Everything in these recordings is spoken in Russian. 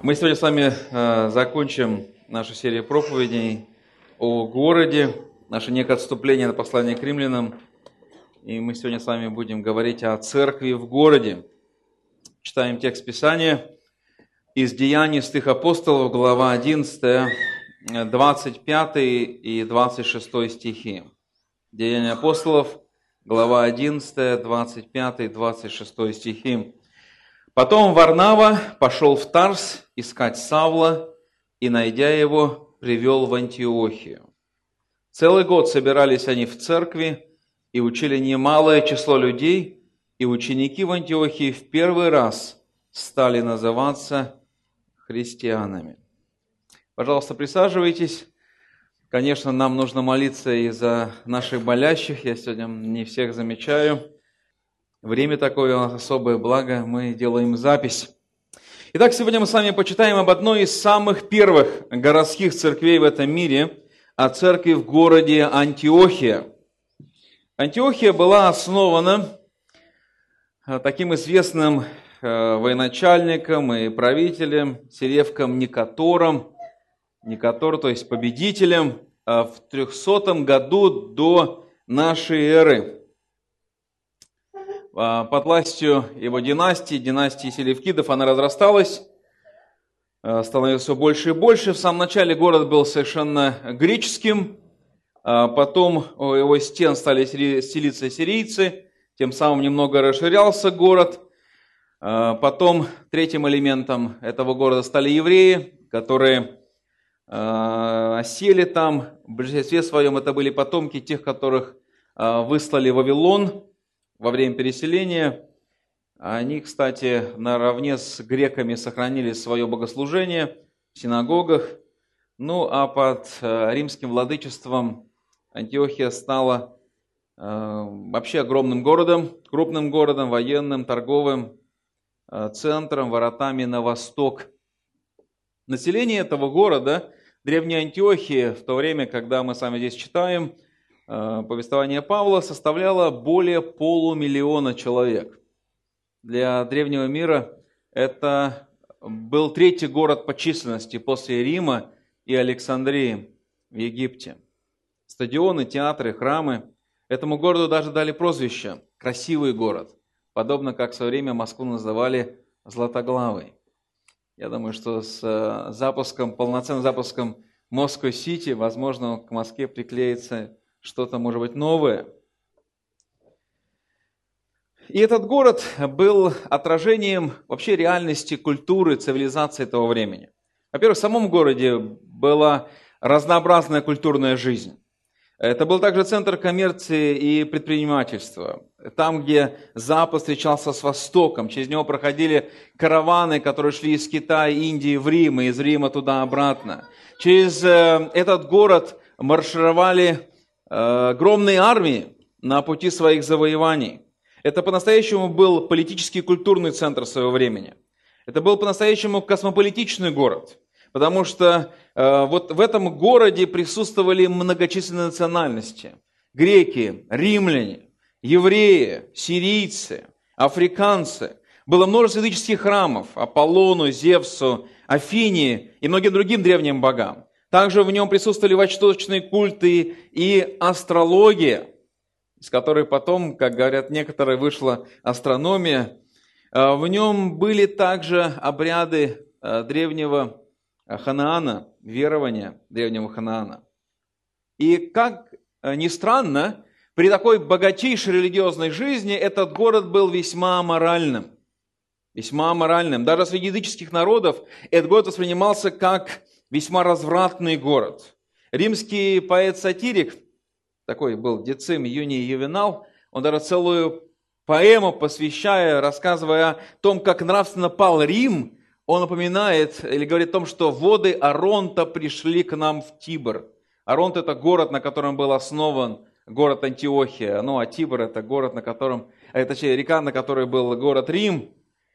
Мы сегодня с вами закончим нашу серию проповедей о городе, наше некое отступление на послание к римлянам. И мы сегодня с вами будем говорить о церкви в городе. Читаем текст Писания из Деяний святых апостолов, глава 11, 25 и 26 стихи. Деяния апостолов, глава 11, 25 и 26 стихи. Потом Варнава пошел в Тарс искать Савла, и, найдя его, привел в Антиохию. Целый год собирались они в церкви и учили немалое число людей, и ученики в Антиохии в первый раз стали называться христианами. Пожалуйста, присаживайтесь. Конечно, нам нужно молиться и за наших болящих. Я сегодня не всех замечаю. Время такое у нас особое, благо мы делаем запись. Итак, сегодня мы с вами почитаем об одной из самых первых городских церквей в этом мире, о церкви в городе Антиохия. Антиохия была основана таким известным военачальником и правителем Селевком Никатором, то есть победителем, в 300 году до нашей эры. Под властью его династии Селевкидов, она разрасталась, становилась все больше и больше. В самом начале город был совершенно греческим, потом у его стен стали селиться сирийцы, тем самым немного расширялся город. Потом третьим элементом этого города стали евреи, которые осели там. В большинстве своем это были потомки тех, которых выслали в Вавилон во время переселения. Они, кстати, наравне с греками сохранили свое богослужение в синагогах. Ну, а под римским владычеством Антиохия стала вообще огромным городом, крупным городом, военным, торговым центром, воротами на восток. Население этого города, древней Антиохии, в то время, когда мы с вами здесь читаем повествование Павла, составляло более 500 000 человек. Для древнего мира это был третий город по численности после Рима и Александрии в Египте. Стадионы, театры, храмы. Этому городу даже дали прозвище «Красивый город», подобно как в свое время Москву называли «Златоглавой». Я думаю, что с полноценным запуском Москва-Сити, возможно, к Москве приклеится что-то, может быть, новое. И этот город был отражением вообще реальности, культуры, цивилизации того времени. Во-первых, в самом городе была разнообразная культурная жизнь. Это был также центр коммерции и предпринимательства. Там, где Запад встречался с Востоком, через него проходили караваны, которые шли из Китая, Индии в Рим, и из Рима туда-обратно. Через этот город маршировали огромные армии на пути своих завоеваний. Это по-настоящему был политический и культурный центр своего времени. Это был по-настоящему космополитичный город, потому что вот в этом городе присутствовали многочисленные национальности. Греки, римляне, евреи, сирийцы, африканцы. Было множество языческих храмов Аполлону, Зевсу, Афине и многим другим древним богам. Также в нем присутствовали восточные культы и астрология, из которой потом, как говорят некоторые, вышла астрономия. В нем были также обряды древнего Ханаана, верования древнего Ханаана. И как ни странно, при такой богатейшей религиозной жизни этот город был весьма аморальным. Весьма аморальным. Даже среди языческих народов этот город воспринимался как весьма развратный город. Римский поэт-сатирик, такой был Децим Юний Ювенал, он даже целую поэму посвящая, рассказывая о том, как нравственно пал Рим, он напоминает или говорит о том, что воды Аронта пришли к нам в Тибр. Аронт – это город, на котором был основан город Антиохия. Ну, а Тибр – это город, точнее, река, на которой был город Рим.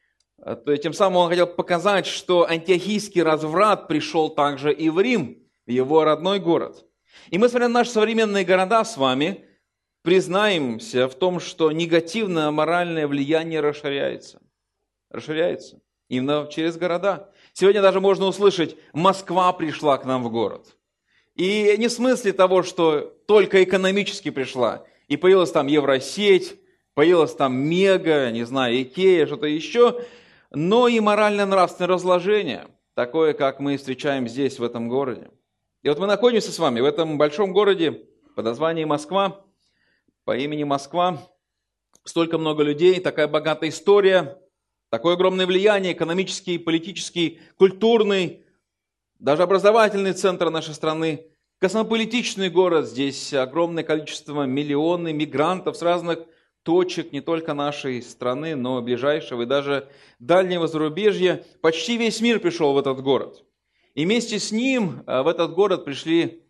Тем самым он хотел показать, что антиохийский разврат пришел также и в Рим, в его родной город. И мы, смотря на наши современные города с вами, признаемся в том, что негативное моральное влияние расширяется. Именно через города. Сегодня даже можно услышать: Москва пришла к нам в город. И не в смысле того, что только экономически пришла, и появилась там Евросеть, появилась там Мега, не знаю, Икея, что-то еще, но и морально-нравственное разложение, такое, как мы встречаем здесь, в этом городе. И вот мы находимся с вами в этом большом городе под названием Москва, по имени Москва. Столько много людей, такая богатая история, такое огромное влияние, экономический, политический, культурный, даже образовательный центр нашей страны, космополитичный город. Здесь огромное количество, миллионы мигрантов с разных точек, не только нашей страны, но и ближайшего и даже дальнего зарубежья. Почти весь мир пришел в этот город. И вместе с ним в этот город пришли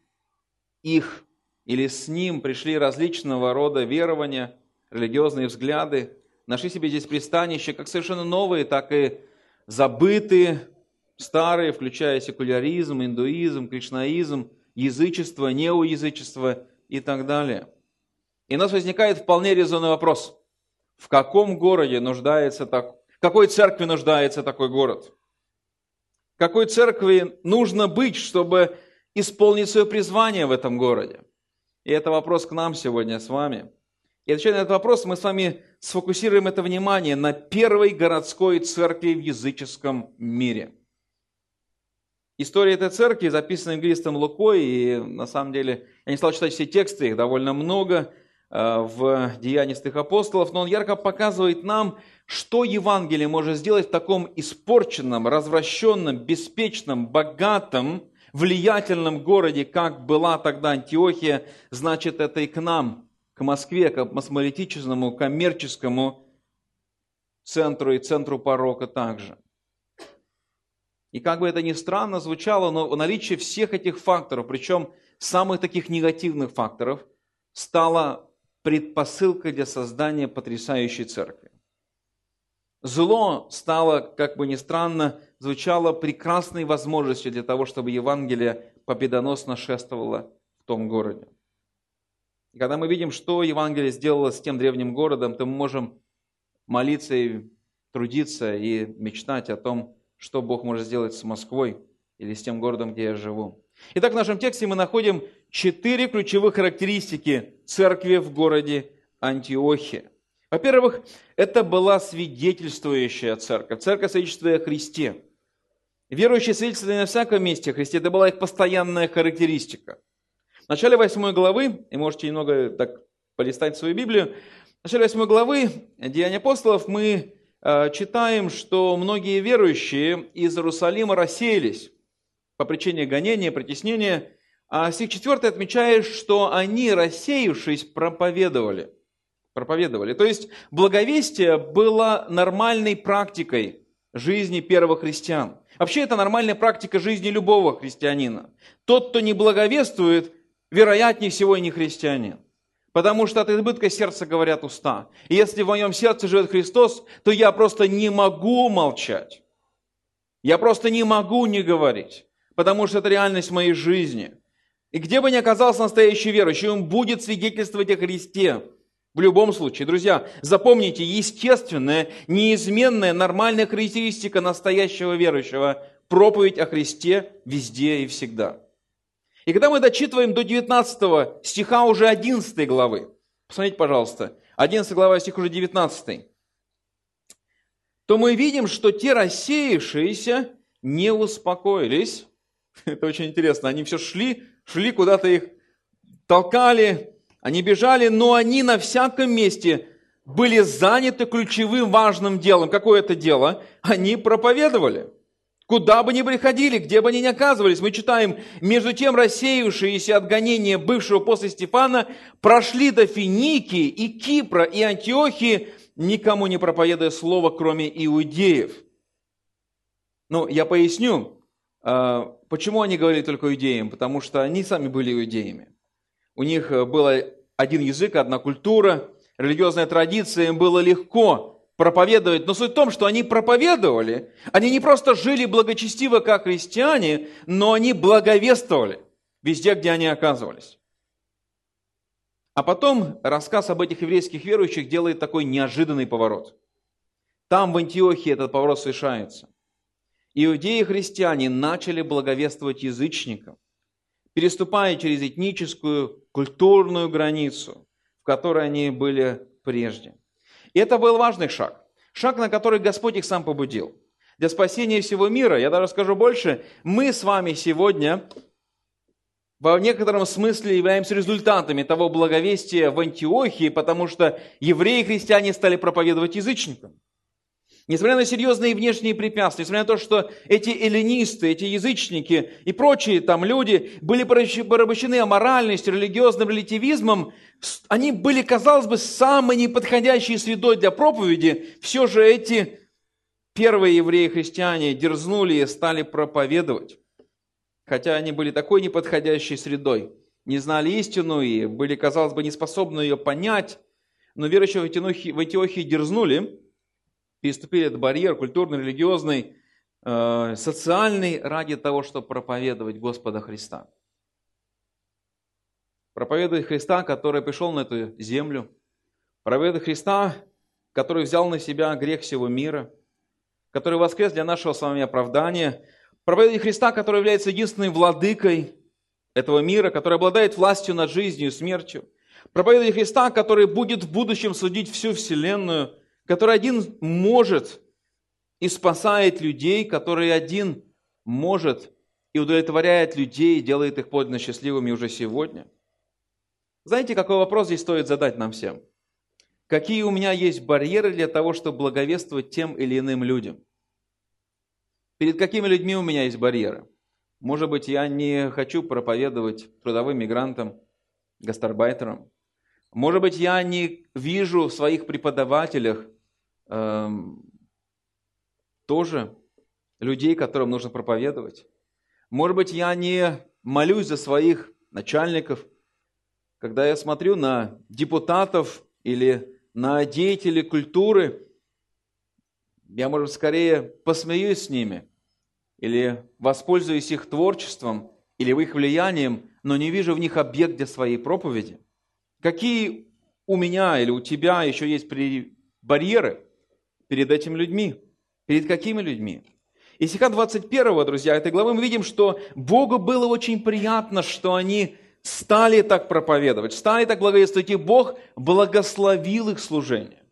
с ним пришли различного рода верования, религиозные взгляды, нашли себе здесь пристанище, как совершенно новые, так и забытые, старые, включая секуляризм, индуизм, кришнаизм, язычество, неоязычество и так далее. И у нас возникает вполне резонный вопрос: в каком городе в какой церкви нуждается такой город? В какой церкви нужно быть, чтобы исполнить свое призвание в этом городе? И это вопрос к нам сегодня с вами. И отвечая на этот вопрос, мы с вами сфокусируем это внимание на первой городской церкви в языческом мире. История этой церкви записана евангелистом Лукой, и на самом деле я не стал читать все тексты, их довольно много в Деяниях святых апостолов, но он ярко показывает нам, что Евангелие может сделать в таком испорченном, развращенном, беспечном, богатом, влиятельном городе, как была тогда Антиохия. Значит, это и к нам, к Москве, к космополитическому, коммерческому центру и центру порока также. И как бы это ни странно звучало, но наличие всех этих факторов, причем самых таких негативных факторов, стало предпосылкой для создания потрясающей церкви. Зло стало, как бы ни странно, звучало прекрасной возможностью для того, чтобы Евангелие победоносно шествовало в том городе. И когда мы видим, что Евангелие сделало с тем древним городом, то мы можем молиться и трудиться и мечтать о том, что Бог может сделать с Москвой или с тем городом, где я живу. Итак, в нашем тексте мы находим 4 ключевых характеристики церкви в городе Антиохия. Во-первых, это была свидетельствующая церковь, церковь, свидетельствуя о Христе. Верующие свидетельствовали на всяком месте о Христе, это была их постоянная характеристика. В начале 8 главы, и можете немного так полистать свою Библию, в начале 8 главы Деяний апостолов мы читаем, что многие верующие из Иерусалима рассеялись по причине гонения, притеснения, а стих 4 отмечает, что они, рассеявшись, проповедовали. То есть благовестие было нормальной практикой жизни первых христиан. Вообще это нормальная практика жизни любого христианина. Тот, кто не благовествует, вероятнее всего и не христианин. Потому что от избытка сердца говорят уста. И если в моем сердце живет Христос, то я просто не могу молчать. Я просто не могу не говорить. Потому что это реальность моей жизни. И где бы ни оказался настоящий верующий, он будет свидетельствовать о Христе. В любом случае, друзья, запомните, естественная, неизменная, нормальная характеристика настоящего верующего – проповедь о Христе везде и всегда. И когда мы дочитываем до 19 стиха уже 11 главы, посмотрите, пожалуйста, 11 глава, стих уже 19, то мы видим, что те рассеявшиеся не успокоились. Это очень интересно, они все шли куда-то, их толкали, они бежали, но они на всяком месте были заняты ключевым важным делом. Какое это дело? Они проповедовали. Куда бы ни приходили, где бы они ни оказывались, мы читаем, между тем рассеявшиеся от гонения бывшего после Стефана прошли до Финикии и Кипра и Антиохии, никому не проповедуя слово, кроме иудеев. Я поясню, почему они говорили только иудеям, потому что они сами были иудеями. У них был один язык, одна культура, религиозная традиция, им было легко проповедовать. Но суть в том, что они проповедовали, они не просто жили благочестиво, как христиане, но они благовествовали везде, где они оказывались. А потом рассказ об этих еврейских верующих делает такой неожиданный поворот. Там, в Антиохии, этот поворот совершается. иудеи и христиане начали благовествовать язычникам, переступая через этническую, культурную границу, в которой они были прежде. И это был важный шаг. Шаг, на который Господь их сам побудил. Для спасения всего мира, я даже скажу больше, мы с вами сегодня в некотором смысле являемся результатами того благовестия в Антиохии, потому что евреи и христиане стали проповедовать язычникам. Несмотря на серьезные внешние препятствия, несмотря на то, что эти эллинисты, эти язычники и прочие там люди были порабощены аморальностью, религиозным релятивизмом, они были, казалось бы, самой неподходящей средой для проповеди, все же эти первые евреи-христиане дерзнули и стали проповедовать. Хотя они были такой неподходящей средой, не знали истину и были, казалось бы, не способны ее понять, но верующие в Антиохии дерзнули, переступили этот барьер культурный, религиозный, социальный ради того, чтобы проповедовать Господа Христа. Проповедовать Христа, который пришел на эту землю, проповедовать Христа, который взял на себя грех всего мира, который воскрес для нашего с вами оправдания, проповедовать Христа, который является единственным владыкой этого мира, который обладает властью над жизнью и смертью, проповедовать Христа, который будет в будущем судить всю вселенную, который один может и спасает людей, который один может и удовлетворяет людей, делает их подлинно счастливыми уже сегодня. Знаете, какой вопрос здесь стоит задать нам всем? Какие у меня есть барьеры для того, чтобы благовествовать тем или иным людям? Перед какими людьми у меня есть барьеры? Может быть, я не хочу проповедовать трудовым мигрантам, гастарбайтерам. Может быть, я не вижу в своих преподавателях тоже людей, которым нужно проповедовать. Может быть, я не молюсь за своих начальников. Когда я смотрю на депутатов или на деятелей культуры, я, может быть, скорее посмеюсь с ними или воспользуюсь их творчеством или их влиянием, но не вижу в них объект для своей проповеди. Какие у меня или у тебя еще есть барьеры перед этими людьми? Перед какими людьми? Из стиха 21, друзья, этой главы мы видим, что Богу было очень приятно, что они стали так проповедовать, стали так благовествовать, и Бог благословил их служение.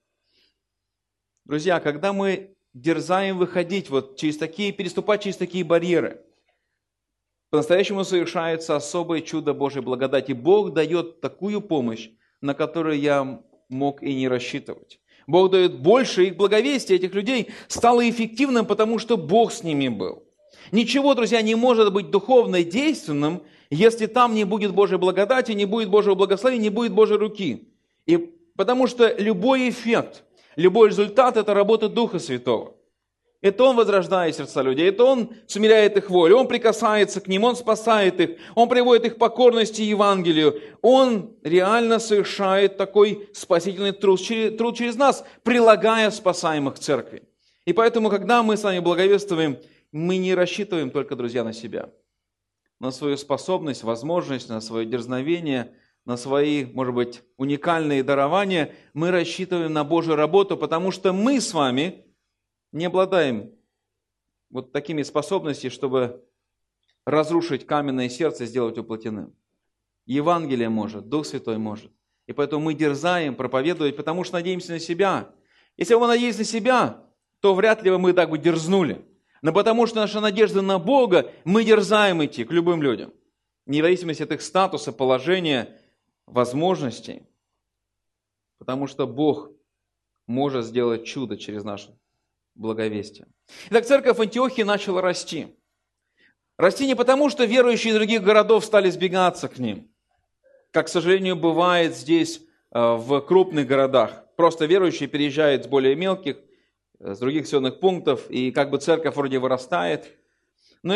Друзья, когда мы дерзаем выходить переступать через такие барьеры, по-настоящему совершается особое чудо Божьей благодати. Бог дает такую помощь, на которую я мог и не рассчитывать. Бог дает больше, их благовестие этих людей стало эффективным, потому что Бог с ними был. Ничего, друзья, не может быть духовно действенным, если там не будет Божьей благодати, не будет Божьего благословения, не будет Божьей руки. И потому что любой эффект, любой результат – это работа Духа Святого. Это Он возрождает сердца людей, это Он смиряет их волю, Он прикасается к ним, Он спасает их, Он приводит их к покорности Евангелию. Он реально совершает такой спасительный труд через нас, прилагая спасаемых к церкви. И поэтому, когда мы с вами благовествуем, мы не рассчитываем только, друзья, на себя, на свою способность, возможность, на свое дерзновение, на свои, может быть, уникальные дарования. Мы рассчитываем на Божью работу, потому что мы с вами не обладаем вот такими способностями, чтобы разрушить каменное сердце и сделать его плотяным. Евангелие может, Дух Святой может. И поэтому мы дерзаем проповедовать, потому что надеемся на себя. Если мы надеемся на себя, то вряд ли мы так бы дерзнули. Но потому что наша надежда на Бога, мы дерзаем идти к любым людям. Вне зависимости от их статуса, положения, возможностей. Потому что Бог может сделать чудо через наше благовестие. Итак, церковь в Антиохии начала расти. Расти не потому, что верующие из других городов стали сбегаться к ним, как, к сожалению, бывает здесь в крупных городах. Просто верующие переезжают с более мелких, с других населенных пунктов, и как бы церковь вроде вырастает. Но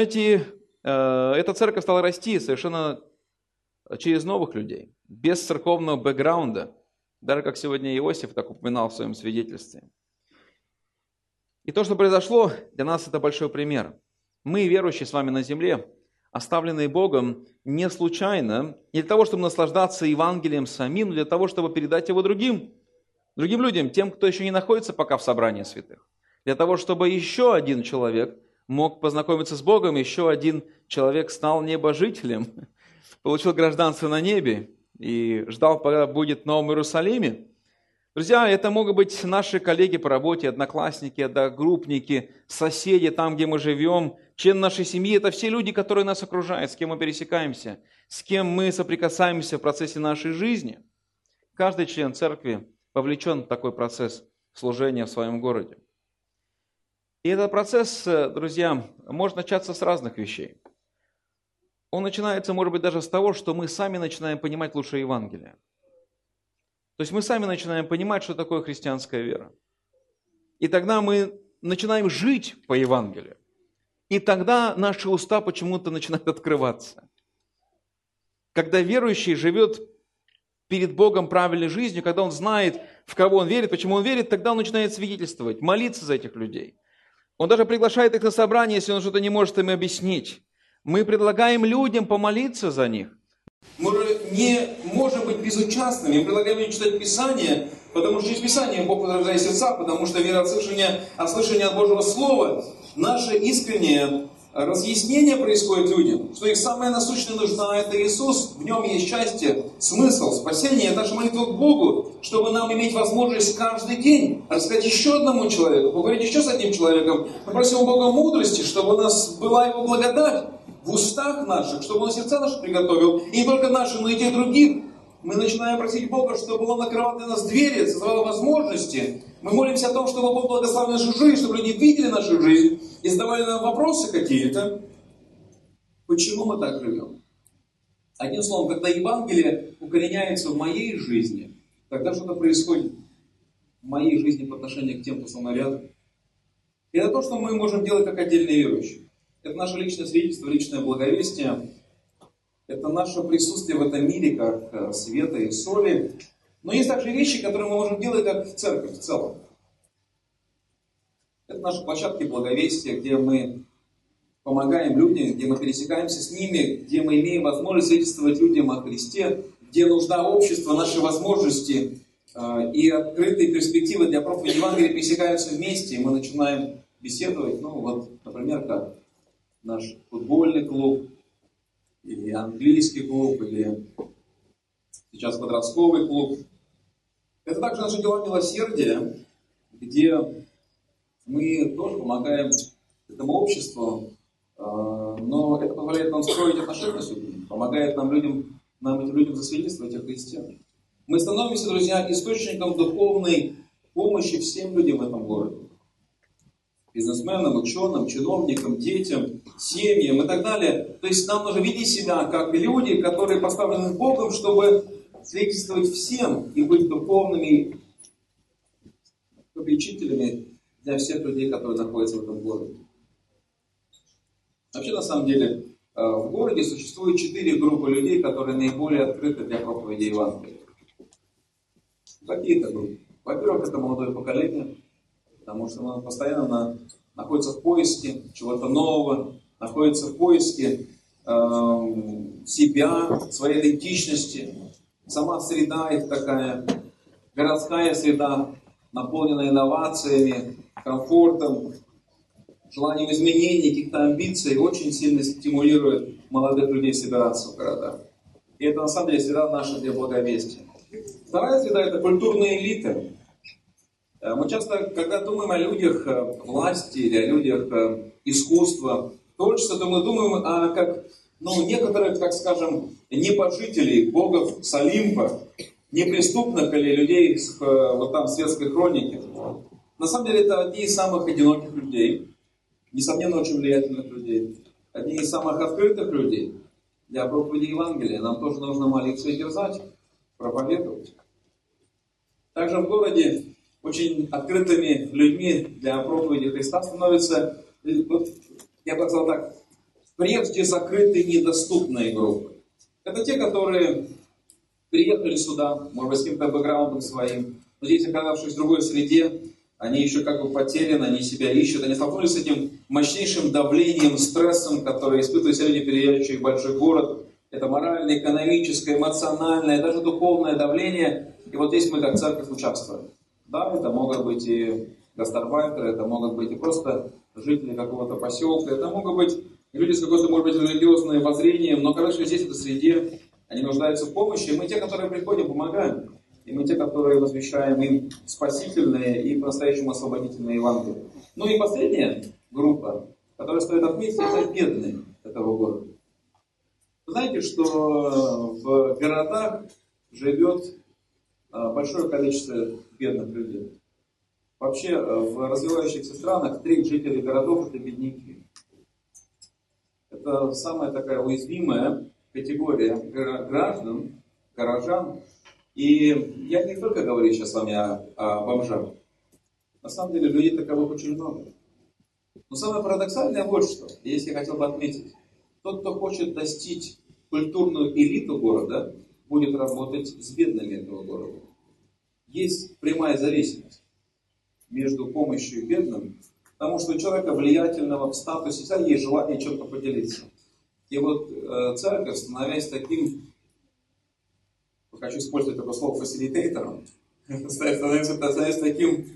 эта церковь стала расти совершенно через новых людей, без церковного бэкграунда, даже как сегодня Иосиф так упоминал в своем свидетельстве. И то, что произошло, для нас это большой пример. Мы, верующие с вами на земле, оставленные Богом не случайно, не для того, чтобы наслаждаться Евангелием самим, но для того, чтобы передать его другим людям, тем, кто еще не находится пока в собрании святых. Для того, чтобы еще один человек мог познакомиться с Богом, еще один человек стал небожителем, получил гражданство на небе и ждал, пока будет в Новом Иерусалиме. Друзья, это могут быть наши коллеги по работе, одноклассники, одногруппники, соседи, там, где мы живем, члены нашей семьи. Это все люди, которые нас окружают, с кем мы пересекаемся, с кем мы соприкасаемся в процессе нашей жизни. Каждый член церкви вовлечен в такой процесс служения в своем городе. И этот процесс, друзья, может начаться с разных вещей. Он начинается, может быть, даже с того, что мы сами начинаем понимать лучше Евангелие. То есть мы сами начинаем понимать, что такое христианская вера. И тогда мы начинаем жить по Евангелию. И тогда наши уста почему-то начинают открываться. Когда верующий живет перед Богом правильной жизнью, когда он знает, в кого он верит, почему он верит, тогда он начинает свидетельствовать, молиться за этих людей. Он даже приглашает их на собрание, если он что-то не может им объяснить. Мы предлагаем людям помолиться за них. Мы не можем быть безучастными. Мы предлагаем им читать Писание, потому что через Писание Бог возрождает сердца, потому что вера от слышания от Божьего Слова. Наше искреннее разъяснение происходит людям, что их самая насущная нужда – это Иисус. В Нем есть счастье, смысл, спасение. Это наша молитва к Богу, чтобы нам иметь возможность каждый день рассказать еще одному человеку, поговорить еще с одним человеком. Мы просим у Бога мудрости, чтобы у нас была Его благодать в устах наших, чтобы Он сердца наши приготовил. И не только наши, но и тех других. Мы начинаем просить Бога, чтобы Он открывал для нас двери, создавал возможности. Мы молимся о том, чтобы Бог благословил нашу жизнь, чтобы люди видели нашу жизнь и задавали нам вопросы какие-то. Почему мы так живем? Одним словом, когда Евангелие укореняется в моей жизни, тогда что-то происходит в моей жизни по отношению к тем, кто со мной рядом. И это то, что мы можем делать как отдельные верующие. Это наше личное свидетельство, личное благовестие. Это наше присутствие в этом мире, как света и соли. Но есть также вещи, которые мы можем делать как церковь в целом. Это наши площадки благовестия, где мы помогаем людям, где мы пересекаемся с ними, где мы имеем возможность свидетельствовать людям о Христе, где нужда общества, наши возможности и открытые перспективы для проповеди Евангелия пересекаются вместе, и мы начинаем беседовать, например, как наш футбольный клуб, или английский клуб, или сейчас подростковый клуб. Это также наши дела милосердия, где мы тоже помогаем этому обществу, но это позволяет нам строить отношения с людьми, помогает нам этим людям засвидетельствовать о Христе. Мы становимся, друзья, источником духовной помощи всем людям в этом городе. Бизнесменам, ученым, чиновникам, детям, семьям и так далее. То есть нам нужно вести себя как люди, которые поставлены Богом, чтобы свидетельствовать всем и быть духовными попечителями для всех людей, которые находятся в этом городе. Вообще, на самом деле, в городе существует 4 группы людей, которые наиболее открыты для проповеди Евангелия. Какие это группы? Во-первых, это молодое поколение, потому что оно постоянно находится в поиске чего-то нового, находится в поиске себя, своей идентичности. Сама среда их такая, городская среда, наполненная инновациями, комфортом, желанием изменений, каких-то амбиций, очень сильно стимулирует молодых людей собираться в городах. И это на самом деле среда наша для благовестия. Вторая среда – это культурные элиты. Мы часто, когда думаем о людях власти или о людях искусства, творчества, то мы думаем о некоторых, так скажем, небожителей, богов с Олимпа, неприступных или людей там светской хроники. На самом деле это одни из самых одиноких людей, несомненно очень влиятельных людей, одни из самых открытых людей для проповеди Евангелия. Нам тоже нужно молиться и дерзать, проповедовать. Также в городе очень открытыми людьми для проповеди Христа становятся, я бы сказал так, прежде закрытые недоступные группы. Это те, которые приехали сюда, может быть, с каким-то бэкграундом своим, но здесь, оказавшись в другой среде, они еще как бы потеряны, они себя ищут, они столкнулись с этим мощнейшим давлением, стрессом, который испытывают люди, переезжающие в большой город. Это моральное, экономическое, эмоциональное, даже духовное давление. И вот здесь мы как церковь участвуем. Да, это могут быть и гастарбайтеры, это могут быть и просто жители какого-то поселка. Это могут быть люди с какой-то, может быть, религиозным воззрением, но, короче, здесь в этой среде они нуждаются в помощи. И мы те, которые приходим, помогаем. И мы те, которые возвещаем им спасительные и по-настоящему освободительные Евангелия. Ну и последняя группа, которую стоит отметить, это бедные этого города. Вы знаете, что в городах живет большое количество бедных людей. Вообще в развивающихся странах треть жителей городов это бедняки. Это самая такая уязвимая категория граждан, горожан. И я не только говорю сейчас с вами о бомжах. На самом деле людей таковых очень много. Но самое парадоксальное вот что, если я хотел бы отметить. Тот, кто хочет достичь культурную элиту города, будет работать с бедными этого города. Есть прямая зависимость между помощью бедным, потому что у человека влиятельного в статусе всегда есть желание чем-то поделиться. И вот церковь, становясь таким, хочу использовать такое слово, фасилитейтором, становясь таким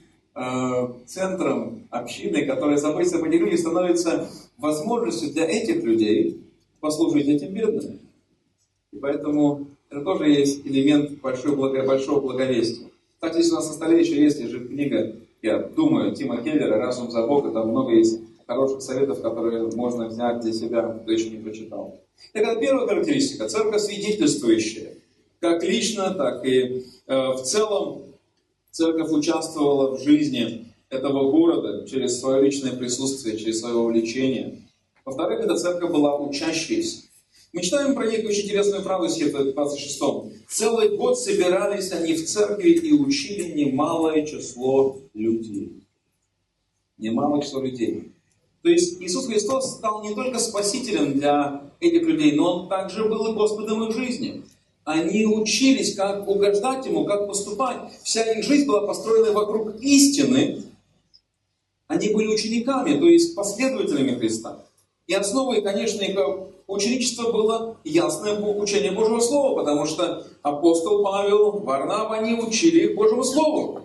центром общины, который заботится об этих людях, становится возможностью для этих людей послужить этим бедным. И поэтому это тоже есть элемент большого благовестия. Кстати, здесь у нас на столе еще есть, лежит книга, я думаю, Тима Келлера «Разум за Бога». Там много есть хороших советов, которые можно взять для себя, кто еще не прочитал. Это первая характеристика. Церковь свидетельствующая. Как лично, так и в целом церковь участвовала в жизни этого города через свое личное присутствие, через свое увлечение. Во-вторых, эта церковь была учащейся. Мы читаем про них очень интересную фразу, в 26-м. «Целый год собирались они в церкви и учили немалое число людей». Немалое число людей. То есть Иисус Христос стал не только спасителем для этих людей, но Он также был и Господом их жизни. Они учились, как угождать Ему, как поступать. Вся их жизнь была построена вокруг истины. Они были учениками, то есть последователями Христа. И основой, конечно, их ученичества было ясное учение Божьего Слова, потому что апостол Павел, Варнава, они учили их Божьему Слову.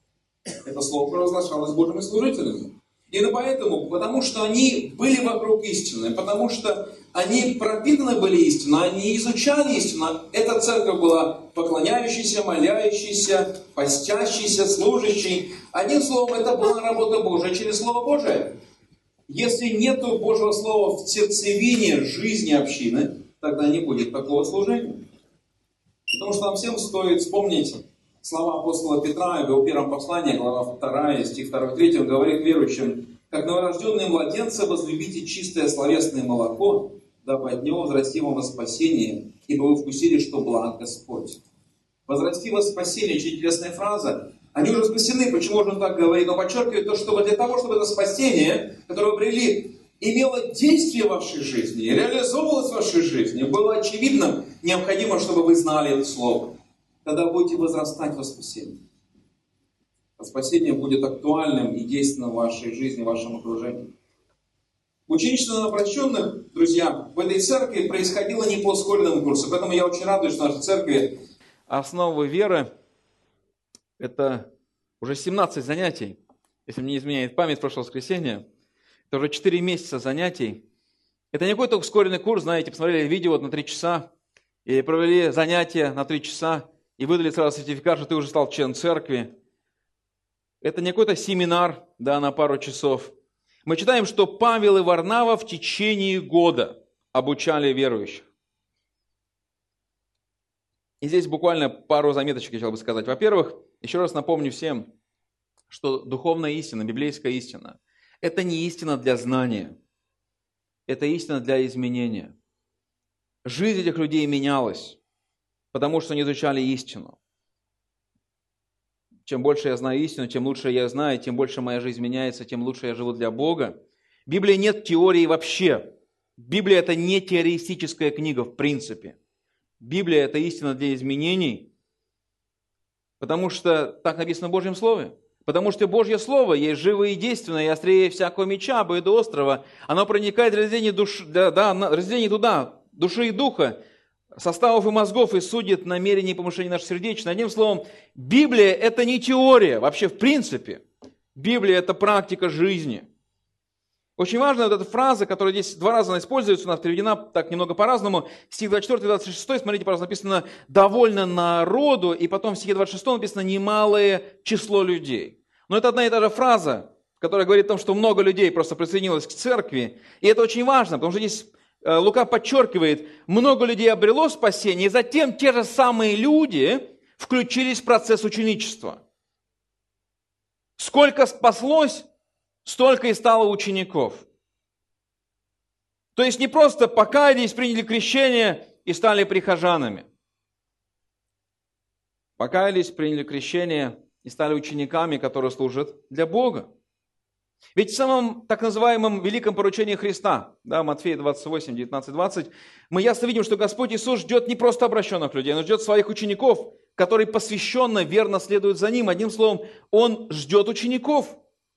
Это Слово провозглашалось Божьими служителями. И поэтому, потому что они были вокруг истины, потому что они пропитаны были истиной, они изучали истину. Эта церковь была поклоняющейся, молящейся, постящейся, служащей. Одним словом, это была работа Божия через Слово Божие. Если нет Божьего Слова в сердцевине жизни общины, тогда не будет такого служения. Потому что нам всем стоит вспомнить слова апостола Петра в его первом послании, глава 2, стих 2-3, он говорит верующим: «Как новорожденные младенцы возлюбите чистое словесное молоко, дабы от него возрасти вам во спасение, ибо вы вкусили, что благ Господь». Возрасти во спасение, очень интересная фраза. Они уже спасены, почему же он так говорит? Но подчеркивает то, чтобы для того, чтобы это спасение, которое вы обрели, имело действие в вашей жизни, реализовывалось в вашей жизни, было очевидным, необходимо, чтобы вы знали это слово. Тогда будете возрастать во спасении. А спасение будет актуальным и действенным в вашей жизни, в вашем окружении. Ученичество новообращенных, друзья, в этой церкви происходило не по ускоренному курсу. Поэтому я очень радуюсь, что в нашей церкви основы веры — это уже 17 занятий. Если мне не изменяет память, прошлого воскресенья, это уже 4 месяца занятий. Это не какой-то ускоренный курс, знаете, посмотрели видео на 3 часа, и провели занятия на 3 часа, и выдали сразу сертификат, что ты уже стал членом церкви. Это не какой-то семинар, да, на пару часов. Мы читаем, что Павел и Варнава в течение года обучали верующих. И здесь буквально пару заметочек я хотел бы сказать. Во-первых, еще раз напомню всем, что духовная истина, библейская истина, это не истина для знания, это истина для изменения. Жизнь этих людей менялась, потому что они изучали истину. Чем больше я знаю истину, тем лучше я знаю, тем больше моя жизнь меняется, тем лучше я живу для Бога. В Библии нет теории вообще. Библия – это не теоретическая книга в принципе. Библия – это истина для изменений, потому что так написано в Божьем Слове. Потому что Божье Слово есть живое и действенное, и острее всякого меча, обоюдо до острова. Оно проникает в разделение туда, души и духа, составов и мозгов, и судит намерения и помышления наших сердечных. Одним словом, Библия – это не теория, вообще в принципе. Библия – это практика жизни. Очень важная вот эта фраза, которая здесь два раза используется, у нас переведена так немного по-разному. Стих 24 и 26, смотрите, пожалуйста, написано «довольно народу», и потом в стихе 26 написано «немалое число людей». Но это одна и та же фраза, которая говорит о том, что много людей просто присоединилось к церкви. И это очень важно, потому что здесь Лука подчеркивает, много людей обрело спасение, и затем те же самые люди включились в процесс ученичества. Сколько спаслось, столько и стало учеников. То есть не просто покаялись, приняли крещение и стали прихожанами. Покаялись, приняли крещение и стали учениками, которые служат для Бога. Ведь в самом так называемом великом поручении Христа, Матфея 28, 19, 20, мы ясно видим, что Господь Иисус ждет не просто обращенных людей, Он ждет своих учеников, которые посвященно, верно следуют за Ним. Одним словом, Он ждет учеников.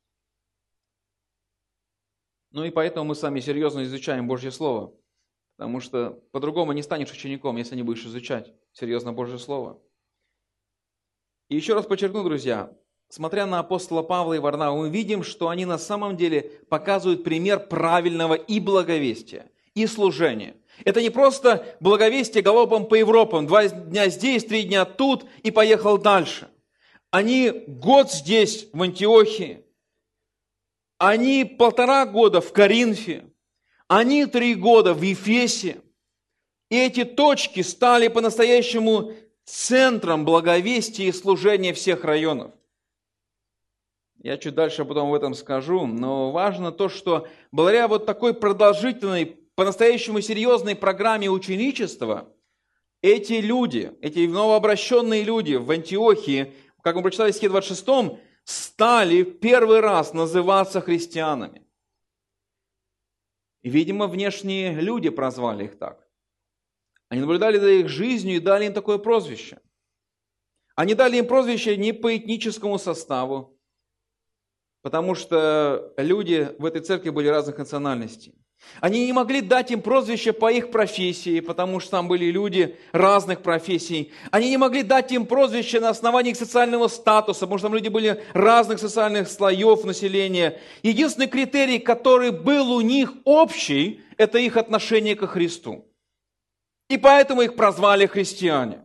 Ну и поэтому мы с вами серьезно изучаем Божье Слово, потому что по-другому не станешь учеником, если не будешь изучать серьезно Божье Слово. И еще раз подчеркну, друзья, смотря на апостола Павла и Варнаву, мы видим, что они на самом деле показывают пример правильного и благовестия, и служения. Это не просто благовестие галопом по Европам, 2 дня здесь, 3 дня тут, и поехал дальше. Они год здесь, в Антиохии, они 1,5 года в Коринфе, они 3 года в Ефесе. И эти точки стали по-настоящему центром благовестия и служения всех районов. Я чуть дальше потом об этом скажу, но важно то, что благодаря вот такой продолжительной, по-настоящему серьезной программе ученичества, эти люди, эти новообращенные люди в Антиохии, как мы прочитали в стихе 26, стали в первый раз называться христианами. И, видимо, внешние люди прозвали их так. Они наблюдали за их жизнью и дали им такое прозвище. Они дали им прозвище не по этническому составу, потому что люди в этой церкви были разных национальностей. Они не могли дать им прозвище по их профессии, потому что там были люди разных профессий. Они не могли дать им прозвище на основании их социального статуса, потому что там люди были разных социальных слоев населения. Единственный критерий, который был у них общий, это их отношение ко Христу. И поэтому их прозвали христиане.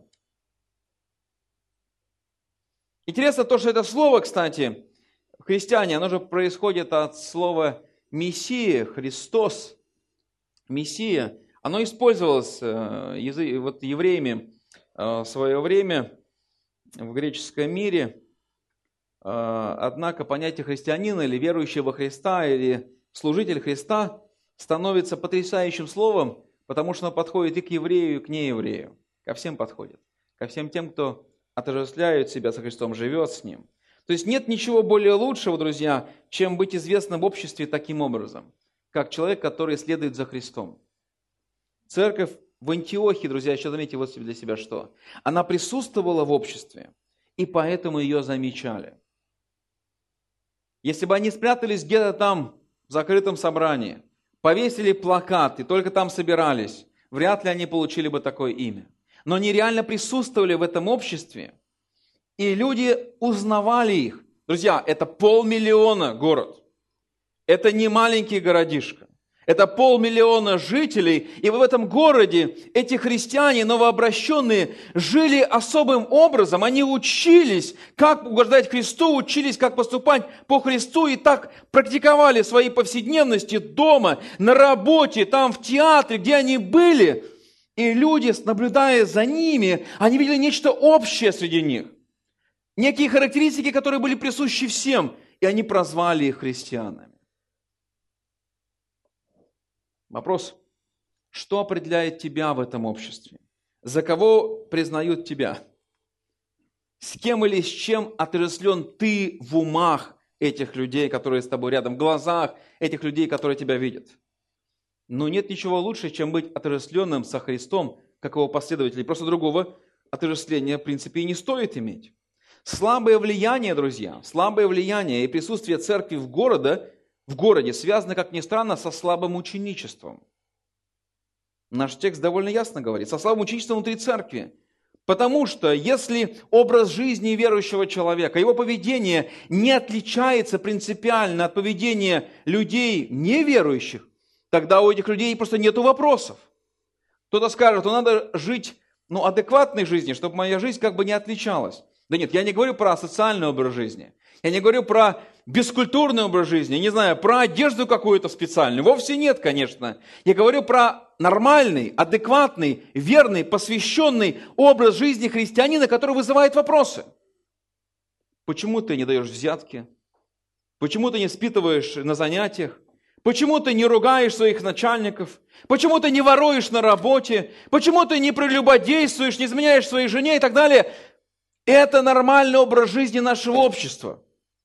Интересно то, что это слово, кстати, христиане, оно же происходит от слова Мессия, Христос, Мессия, оно использовалось евреями в свое время в греческом мире, однако понятие христианина или верующего во Христа или служитель Христа становится потрясающим словом, потому что оно подходит и к еврею, и к нееврею, ко всем подходит, ко всем тем, кто отождествляет себя со Христом, живет с Ним. То есть нет ничего более лучшего, друзья, чем быть известным в обществе таким образом, как человек, который следует за Христом. Церковь в Антиохии, друзья, еще заметьте вот для себя что. Она присутствовала в обществе, и поэтому ее замечали. Если бы они спрятались где-то там, в закрытом собрании, повесили плакат и только там собирались, вряд ли они получили бы такое имя. Но они реально присутствовали в этом обществе, и люди узнавали их. Друзья, это 500 000 город. Это не маленький городишко. Это 500 000 жителей. И в этом городе эти христиане, новообращенные, жили особым образом. Они учились, как угождать Христу, учились, как поступать по Христу. И так практиковали свои повседневности дома, на работе, там в театре, где они были. И люди, наблюдая за ними, они видели нечто общее среди них. Некие характеристики, которые были присущи всем, и они прозвали их христианами. Вопрос, что определяет тебя в этом обществе? За кого признают тебя? С кем или с чем отождествлен ты в умах этих людей, которые с тобой рядом, в глазах этих людей, которые тебя видят? Но нет ничего лучше, чем быть отождествленным со Христом, как его последователей. Просто другого отождествления, в принципе, и не стоит иметь. Слабое влияние, друзья, слабое влияние и присутствие церкви в городе связано, как ни странно, со слабым ученичеством. Наш текст довольно ясно говорит, со слабым ученичеством внутри церкви. Потому что если образ жизни верующего человека, его поведение не отличается принципиально от поведения людей неверующих, тогда у этих людей просто нет вопросов. Кто-то скажет, надо жить адекватной жизнью, чтобы моя жизнь как бы не отличалась. Да нет, я не говорю про социальный образ жизни. Я не говорю про бескультурный образ жизни, не знаю, про одежду какую-то специальную. Вовсе нет, конечно. Я говорю про нормальный, адекватный, верный, посвященный образ жизни христианина, который вызывает вопросы. Почему ты не даешь взятки? Почему ты не воспитываешь на занятиях? Почему ты не ругаешь своих начальников? Почему ты не воруешь на работе? Почему ты не прелюбодействуешь, не изменяешь своей жене и так далее? Это нормальный образ жизни нашего общества.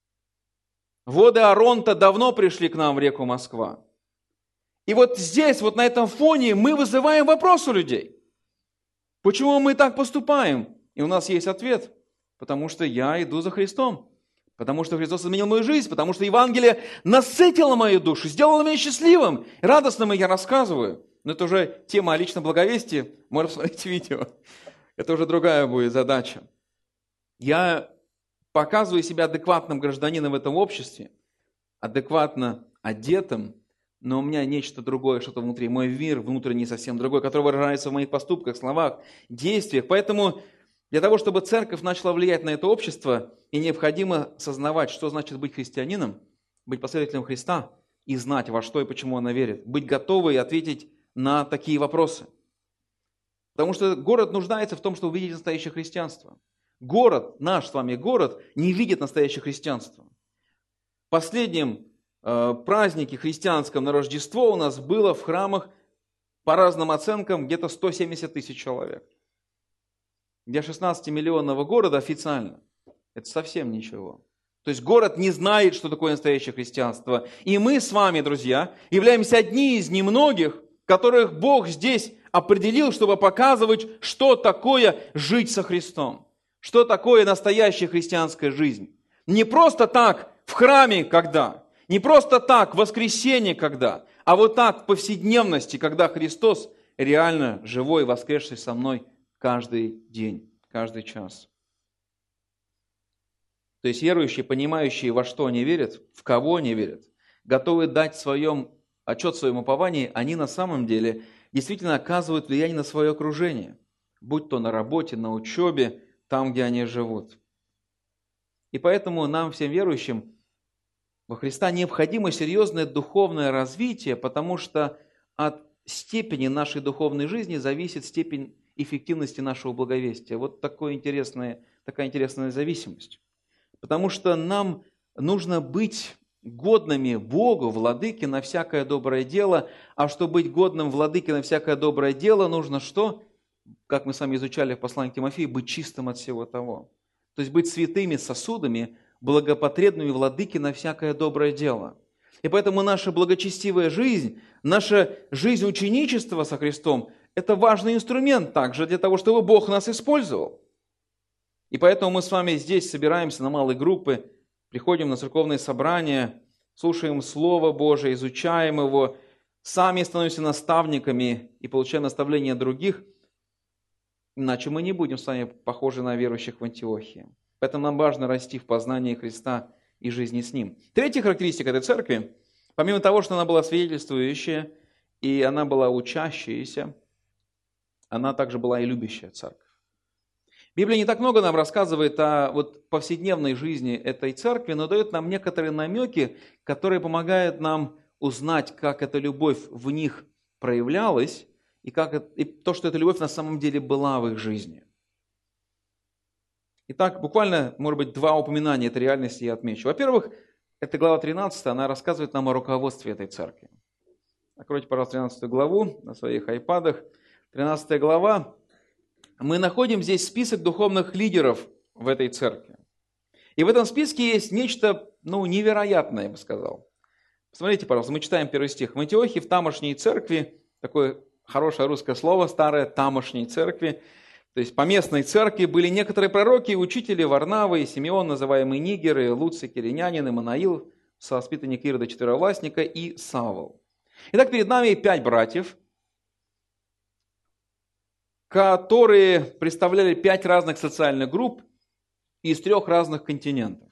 Воды Аронта давно пришли к нам в реку Москва. И вот здесь, вот на этом фоне мы вызываем вопрос у людей. Почему мы так поступаем? И у нас есть ответ. Потому что я иду за Христом. Потому что Христос изменил мою жизнь. Потому что Евангелие насытило мою душу, сделало меня счастливым, радостным, и я рассказываю. Но это уже тема о личном благовестии. Можно посмотреть видео. Это уже другая будет задача. Я показываю себя адекватным гражданином в этом обществе, адекватно одетым, но у меня нечто другое, что-то внутри. Мой мир внутренний совсем другой, который выражается в моих поступках, словах, действиях. Поэтому для того, чтобы церковь начала влиять на это общество, и необходимо сознавать, что значит быть христианином, быть последователем Христа и знать, во что и почему она верит. Быть готовой ответить на такие вопросы. Потому что город нуждается в том, чтобы увидеть настоящее христианство. Город, наш с вами город, не видит настоящее христианство. В последнем празднике христианском на Рождество у нас было в храмах, по разным оценкам, где-то 170 тысяч человек. Для 16-миллионного города официально это совсем ничего. То есть город не знает, что такое настоящее христианство. И мы с вами, друзья, являемся одни из немногих, которых Бог здесь определил, чтобы показывать, что такое жить со Христом. Что такое настоящая христианская жизнь. Не просто так в храме когда, не просто так в воскресенье когда, а вот так в повседневности, когда Христос реально живой, воскресший со мной каждый день, каждый час. То есть верующие, понимающие, во что они верят, в кого они верят, готовы дать отчет в своем уповании, они на самом деле действительно оказывают влияние на свое окружение, будь то на работе, на учебе, там, где они живут. И поэтому нам, всем верующим, во Христа необходимо серьезное духовное развитие, потому что от степени нашей духовной жизни зависит степень эффективности нашего благовестия. Вот такая интересная зависимость. Потому что нам нужно быть годными Богу, владыке на всякое доброе дело. А чтобы быть годным владыке на всякое доброе дело, нужно что? Как мы с вами изучали в послании к Тимофею, быть чистым от всего того. То есть быть святыми сосудами, благопотребными владыки на всякое доброе дело. И поэтому наша благочестивая жизнь, наша жизнь ученичества со Христом – это важный инструмент также для того, чтобы Бог нас использовал. И поэтому мы с вами здесь собираемся на малые группы, приходим на церковные собрания, слушаем Слово Божие, изучаем его, сами становимся наставниками и получаем наставления других, иначе мы не будем с вами похожи на верующих в Антиохии. Поэтому нам важно расти в познании Христа и жизни с Ним. Третья характеристика этой церкви, помимо того, что она была свидетельствующая и она была учащаяся, она также была и любящая церковь. Библия не так много нам рассказывает о повседневной жизни этой церкви, но дает нам некоторые намеки, которые помогают нам узнать, как эта любовь в них проявлялась, и то, что эта любовь на самом деле была в их жизни. Итак, буквально, может быть, два упоминания этой реальности я отмечу. Во-первых, это глава 13, она рассказывает нам о руководстве этой церкви. Откройте, пожалуйста, 13 главу на своих айпадах. 13 глава. Мы находим здесь список духовных лидеров в этой церкви. И в этом списке есть нечто, невероятное, я бы сказал. Посмотрите, пожалуйста, мы читаем первый стих. В Антиохии, в тамошней церкви, такое хорошее русское слово, старое, тамошней церкви, то есть по местной церкви были некоторые пророки и учители: Варнава и Симеон, называемый Нигер, и Луций Киринянин, и Манаил, совоспитанник Ирода Четверовластника, и Савл. Итак, перед нами 5 братьев. которые представляли 5 разных социальных групп из 3 разных континентов.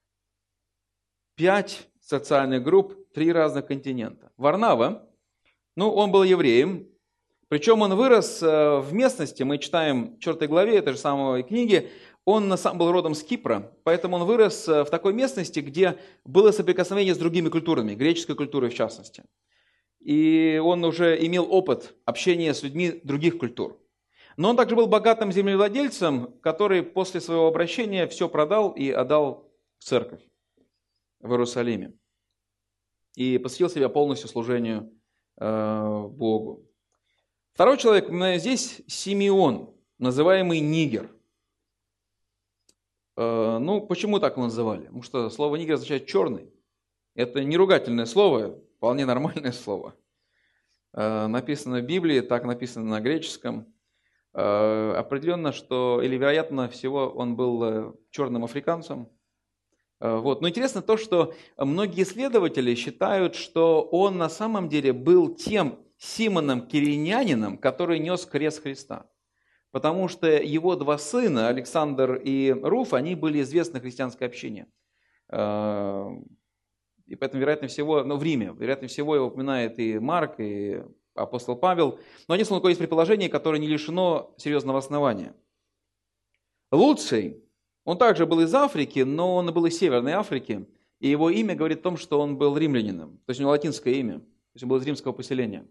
5 социальных групп, 3 разных континента. Варнава, он был евреем, причем он вырос в местности, мы читаем в 4 главе этой же самой книги, он сам был родом с Кипра, поэтому он вырос в такой местности, где было соприкосновение с другими культурами, греческой культурой в частности. И он уже имел опыт общения с людьми других культур. Но он также был богатым землевладельцем, который после своего обращения все продал и отдал в церковь в Иерусалиме. И посвятил себя полностью служению Богу. Второй человек здесь Симеон, называемый Нигер. Почему так его называли? Потому что слово «нигер» означает «черный». Это не ругательное слово, вполне нормальное слово. Написано в Библии, так написано на греческом. Определенно, или вероятно всего, он был черным африканцем. Но интересно то, что многие исследователи считают, что он на самом деле был тем Симоном Киренянином, который нес крест Христа. Потому что его 2 сына, Александр и Руф, они были известны в христианской общине. И поэтому, вероятно всего, в Риме, вероятно всего, его упоминает и Марк, и апостол Павел. Но единственное, есть предположение, которое не лишено серьезного основания. Луций, он также был из Африки, но он был из Северной Африки. И его имя говорит о том, что он был римлянином. То есть у него латинское имя. То есть он был из римского поселения.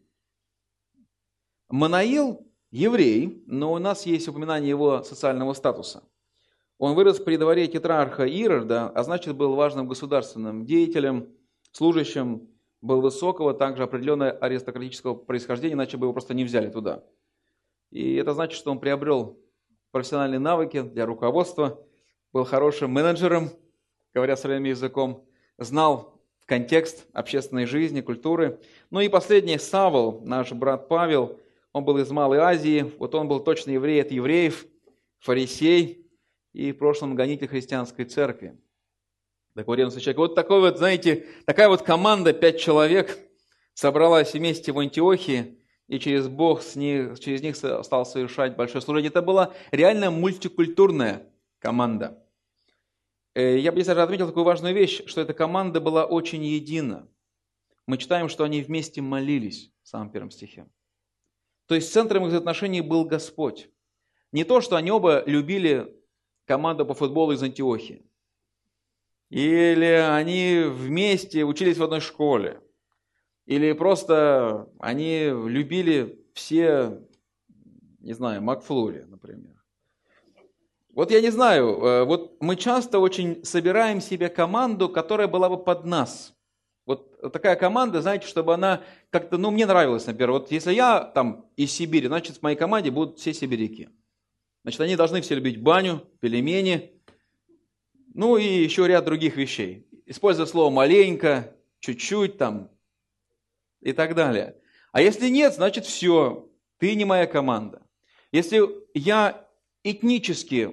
Манаил еврей, но у нас есть упоминание его социального статуса. Он вырос при дворе тетрарха Ирода, а значит был важным государственным деятелем, служащим, был высокого, также определенного аристократического происхождения, иначе бы его просто не взяли туда. И это значит, что он приобрел профессиональные навыки для руководства, был хорошим менеджером, говоря современным языком, знал контекст общественной жизни, культуры. И последний, Савл, наш брат Павел, он был из Малой Азии, он был точно еврей от евреев, фарисей и в прошлом гонитель христианской церкви. Такой ревностный человек. Такой знаете, такая команда, 5 человек, собралась вместе в Антиохии, и через них стал совершать большое служение. Это была реально мультикультурная команда. Я бы здесь даже отметил такую важную вещь, что эта команда была очень едина. Мы читаем, что они вместе молились в самом 1 стихе. То есть центром их отношений был Господь. Не то, что они оба любили команду по футболу из Антиохии. Или они вместе учились в одной школе. Или просто они любили все, Макфлури, например. Я не знаю, мы часто очень собираем себе команду, которая была бы под нас. Такая команда, знаете, чтобы она как-то, мне нравилась, например. Если я из Сибири, значит, в моей команде будут все сибиряки. Значит, они должны все любить баню, пельмени, и еще ряд других вещей. Используя слово «маленько», «чуть-чуть» и так далее. А если нет, значит, все, ты не моя команда. Если я этнически,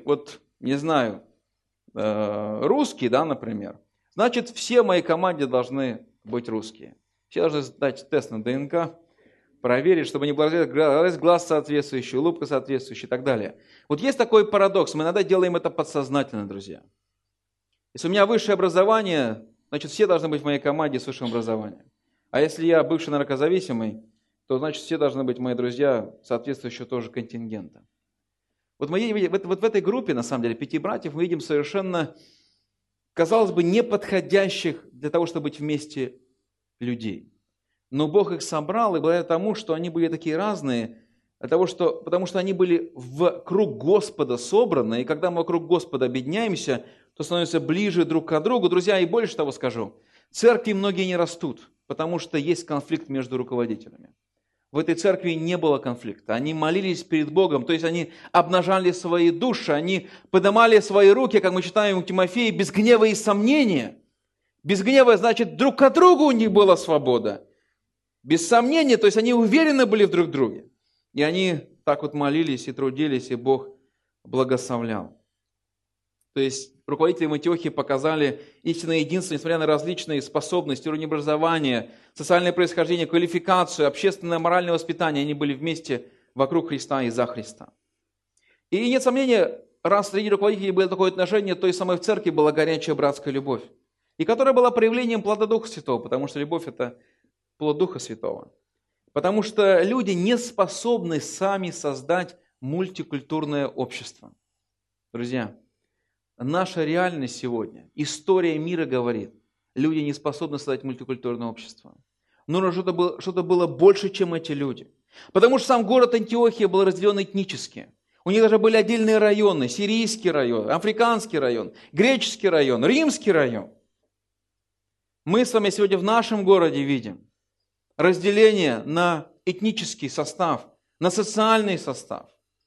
русский, например, значит, все в моей команде должны быть русские. Все должны сдать тест на ДНК, проверить, чтобы не был глаз соответствующий, улыбка соответствующая и так далее. Есть такой парадокс, мы иногда делаем это подсознательно, друзья. Если у меня высшее образование, значит, все должны быть в моей команде с высшим образованием. А если я бывший наркозависимый, то значит, все должны быть мои друзья соответствующего тоже контингента. Мы в этой группе, на самом деле, 5 братьев, мы видим совершенно, казалось бы, неподходящих для того, чтобы быть вместе людей. Но Бог их собрал, и благодаря тому, что они были такие разные, потому что они были вокруг Господа собраны, и когда мы вокруг Господа объединяемся, то становимся ближе друг к другу. Друзья, и больше того скажу, церкви многие не растут, потому что есть конфликт между руководителями. В этой церкви не было конфликта. Они молились перед Богом, то есть они обнажали свои души, они поднимали свои руки, как мы читаем у Тимофея, без гнева и сомнения. Без гнева, значит, друг к другу у них была свобода. Без сомнения, то есть они уверены были в друг друге. И они так молились и трудились, и Бог благословлял. То есть руководители в Антиохии показали истинное единство, несмотря на различные способности, уровень образования, социальное происхождение, квалификацию, общественное моральное воспитание. Они были вместе вокруг Христа и за Христа. И нет сомнения, раз среди руководителей было такое отношение, то и самой в церкви была горячая братская любовь, и которая была проявлением плода Духа Святого, потому что любовь – это плод Духа Святого. Потому что люди не способны сами создать мультикультурное общество. Друзья, наша реальность сегодня, история мира говорит, люди не способны создать мультикультурное общество. Нужно что-то было больше, чем эти люди. Потому что сам город Антиохия был разделен этнически. У них даже были отдельные районы, сирийский район, африканский район, греческий район, римский район. Мы с вами сегодня в нашем городе видим разделение на этнический состав, на социальный состав.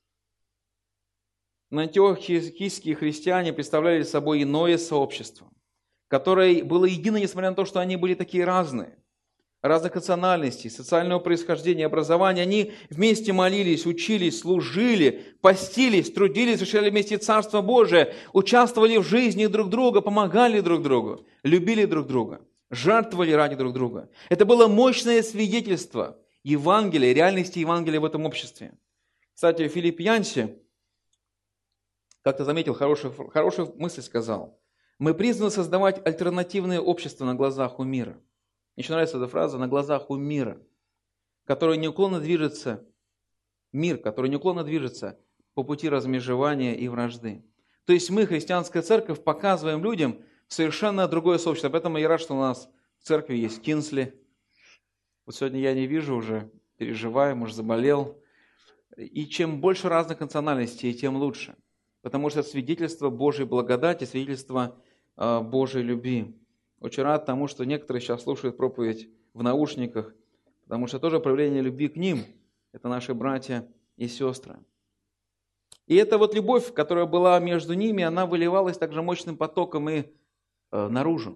Антиохийские христиане представляли собой иное сообщество, которое было едино, несмотря на то, что они были такие разные, разных национальностей, социального происхождения, образования. Они вместе молились, учились, служили, постились, трудились, совершали вместе Царство Божие, участвовали в жизни друг друга, помогали друг другу, любили друг друга, жертвовали ради друг друга. Это было мощное свидетельство Евангелия, реальности Евангелия в этом обществе. Кстати, Филипп Янси как-то заметил, хорошую мысль сказал. Мы призваны создавать альтернативное общество на глазах у мира. Мне еще нравится эта фраза «на глазах у мира», который неуклонно движется, мир, который неуклонно движется по пути размежевания и вражды. То есть мы, христианская церковь, показываем людям совершенно другое сообщество. Поэтому я рад, что у нас в церкви есть Кинсли. Вот сегодня я не вижу уже, переживаю, может, заболел. И чем больше разных национальностей, тем лучше. Потому что это свидетельство Божьей благодати, свидетельство Божьей любви. Очень рад тому, что некоторые сейчас слушают проповедь в наушниках, потому что тоже проявление любви к ним – это наши братья и сестры. И эта вот любовь, которая была между ними, она выливалась также мощным потоком и наружу.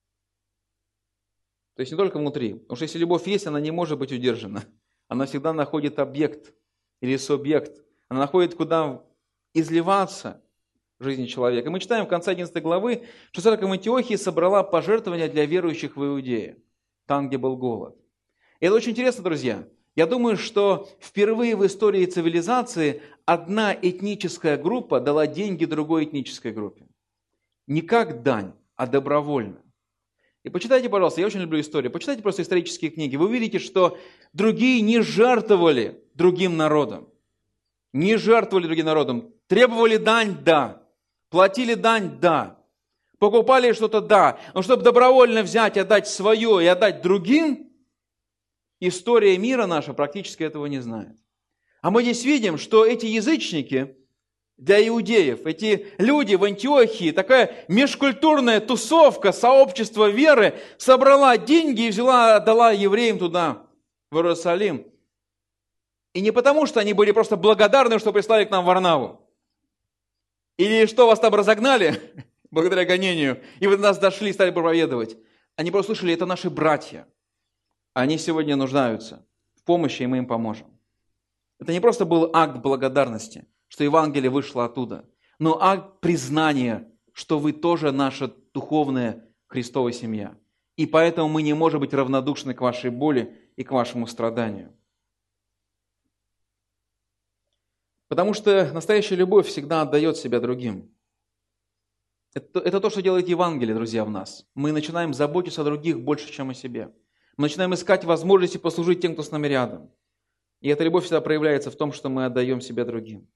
То есть не только внутри. Потому что если любовь есть, она не может быть удержана. Она всегда находит объект или субъект. Она находит, куда изливаться в жизни человека. Мы читаем в конце 11 главы, что церковь Антиохии собрала пожертвования для верующих в Иудее, там, где был голод. И это очень интересно, друзья. Я думаю, что впервые в истории цивилизации одна этническая группа дала деньги другой этнической группе. Не как дань, а добровольно. И почитайте, пожалуйста, я очень люблю историю, почитайте просто исторические книги. Вы увидите, что другие не жертвовали другим народам. Не жертвовали другим народам. Требовали дань, да. Платили дань, да. Покупали что-то, да. Но чтобы добровольно взять и отдать свое и отдать другим, история мира наша практически этого не знает. А мы здесь видим, что эти язычники для иудеев, эти люди в Антиохии, такая межкультурная тусовка, сообщество веры, собрала деньги и отдала евреям туда, в Иерусалим. И не потому, что они были просто благодарны, что прислали к нам Варнаву. Или что вас там разогнали, благодаря гонению, и вы до нас дошли и стали проповедовать. Они просто слышали, это наши братья. Они сегодня нуждаются в помощи, и мы им поможем. Это не просто был акт благодарности, что Евангелие вышло оттуда, но акт признания, что вы тоже наша духовная Христова семья. И поэтому мы не можем быть равнодушны к вашей боли и к вашему страданию. Потому что настоящая любовь всегда отдает себя другим. Это то, что делает Евангелие, друзья, в нас. Мы начинаем заботиться о других больше, чем о себе. Мы начинаем искать возможности послужить тем, кто с нами рядом. И эта любовь всегда проявляется в том, что мы отдаем себя другим.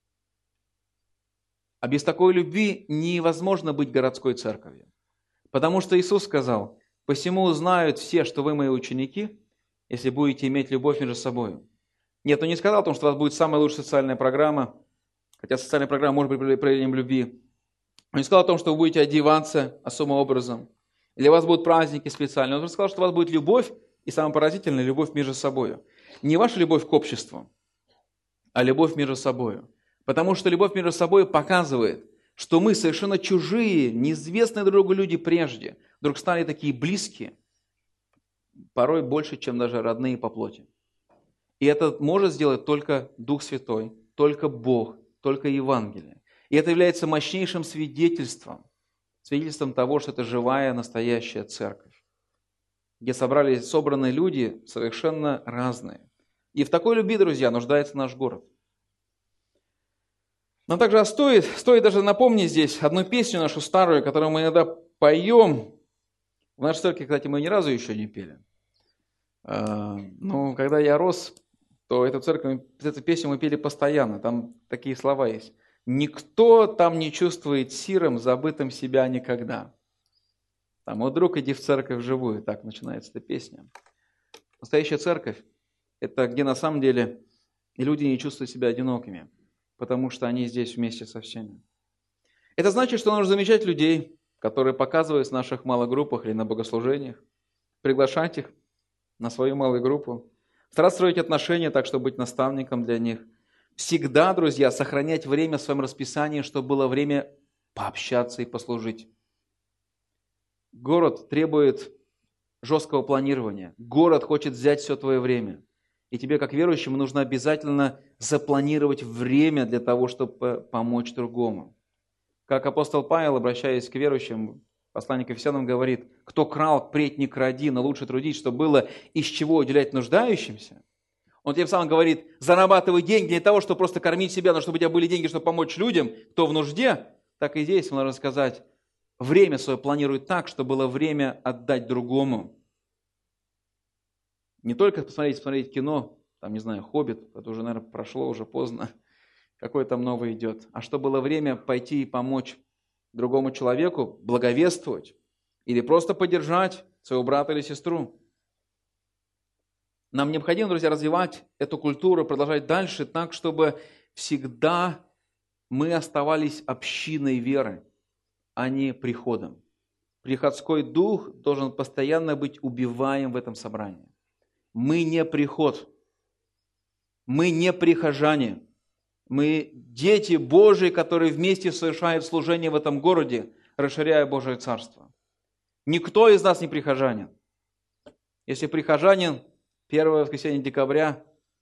А без такой любви невозможно быть городской церковью. Потому что Иисус сказал: «Посему узнают все, что вы мои ученики, если будете иметь любовь между собой». Нет, он не сказал о том, что у вас будет самая лучшая социальная программа, хотя социальная программа может быть проявлением любви. Он не сказал о том, что вы будете одеваться особым образом, или у вас будут праздники специальные. Он сказал, что у вас будет любовь, и самое поразительное, любовь между собой. Не ваша любовь к обществу, а любовь между собой. Потому что любовь между собой показывает, что мы совершенно чужие, неизвестные друг другу люди прежде, вдруг стали такие близкие, порой больше, чем даже родные по плоти. И это может сделать только Дух Святой, только Бог, только Евангелие. И это является мощнейшим свидетельством того, что это живая, настоящая церковь, где собраны люди совершенно разные. И в такой любви, друзья, нуждается наш город. Но также стоит даже напомнить здесь одну песню нашу старую, которую мы иногда поем. В нашей церкви, кстати, мы ни разу еще не пели. Но когда я рос, то эту песню мы пели постоянно. Там такие слова есть. «Никто там не чувствует сиром, забытым себя никогда». Там, «О, друг, иди в церковь живую». Так начинается эта песня. Настоящая церковь – это где на самом деле люди не чувствуют себя одинокими, потому что они здесь вместе со всеми. Это значит, что нужно замечать людей, которые показывают в наших малых группах или на богослужениях, приглашать их на свою малую группу, стараться строить отношения так, чтобы быть наставником для них. Всегда, друзья, сохранять время в своем расписании, чтобы было время пообщаться и послужить. Город требует жесткого планирования. Город хочет взять все твое время. И тебе, как верующему, нужно обязательно запланировать время для того, чтобы помочь другому. Как апостол Павел, обращаясь к верующим, посланник Ефесянам говорит: кто крал, впредь не кради, но лучше трудить, чтобы было из чего уделять нуждающимся. Он тем самым говорит: зарабатывай деньги не для того, чтобы просто кормить себя, но чтобы у тебя были деньги, чтобы помочь людям, кто в нужде. Так и здесь можно сказать, время свое планируй так, чтобы было время отдать другому. Не только посмотреть кино, там, не знаю, «Хоббит», это уже, наверное, прошло, уже поздно, какое там новое идет, а чтобы было время пойти и помочь другому человеку, благовествовать или просто поддержать своего брата или сестру. Нам необходимо, друзья, развивать эту культуру, продолжать дальше так, чтобы всегда мы оставались общиной веры, а не приходом. Приходской дух должен постоянно быть убиваем в этом собрании. Мы не приход, мы не прихожане, мы дети Божьи, которые вместе совершают служение в этом городе, расширяя Божие Царство. Никто из нас не прихожанин. Если прихожанин, первое воскресенье декабря,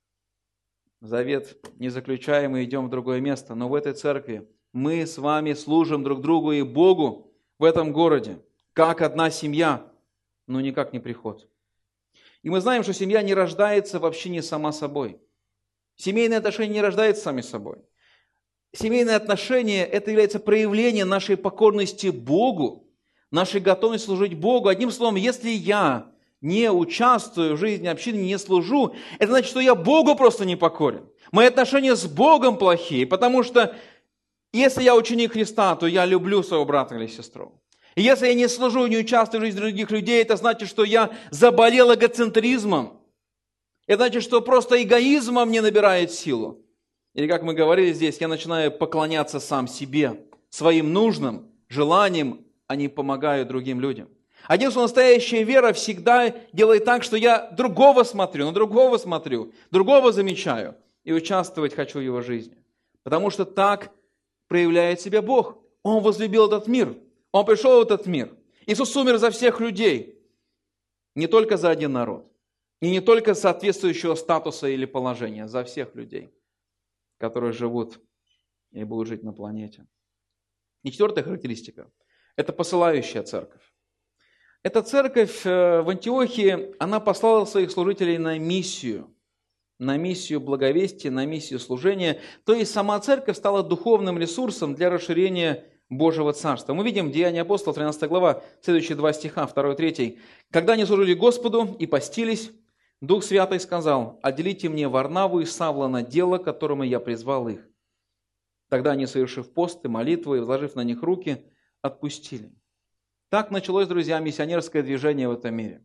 завет не заключаем и идем в другое место. Но в этой церкви мы с вами служим друг другу и Богу в этом городе, как одна семья, но никак не приход. И мы знаем, что семья не рождается в общине сама собой. Семейные отношения не рождаются сами собой. Семейные отношения – это является проявлением нашей покорности Богу, нашей готовности служить Богу. Одним словом, если я не участвую в жизни общины, не служу, это значит, что я Богу просто не покорен. Мои отношения с Богом плохие, потому что если я ученик Христа, то я люблю своего брата или сестру. И если я не служу, не участвую в жизни других людей, это значит, что я заболел эгоцентризмом. Это значит, что просто эгоизмом мне набирает силу. Или, как мы говорили здесь, я начинаю поклоняться сам себе, своим нужным желаниям, а не помогаю другим людям. Одним словом, настоящая вера всегда делает так, что я другого смотрю, другого замечаю и участвовать хочу в его жизни. Потому что так проявляет себя Бог. Он возлюбил этот мир. Он пришел в этот мир. Иисус умер за всех людей. Не только за один народ. И не только соответствующего статуса или положения. За всех людей, которые живут и будут жить на планете. И четвертая характеристика – это посылающая церковь. Эта церковь в Антиохии, она послала своих служителей на миссию благовестия, на миссию служения. То есть сама церковь стала духовным ресурсом для расширения Божьего Царства. Мы видим в Деяния апостолов, 13 глава, следующие два стиха, 2 и 3. «Когда они служили Господу и постились, Дух Святый сказал: отделите мне Варнаву и Савла на дело, которому я призвал их. Тогда они, совершив пост и молитву и возложив на них руки, отпустили». Так началось, друзья, миссионерское движение в этом мире.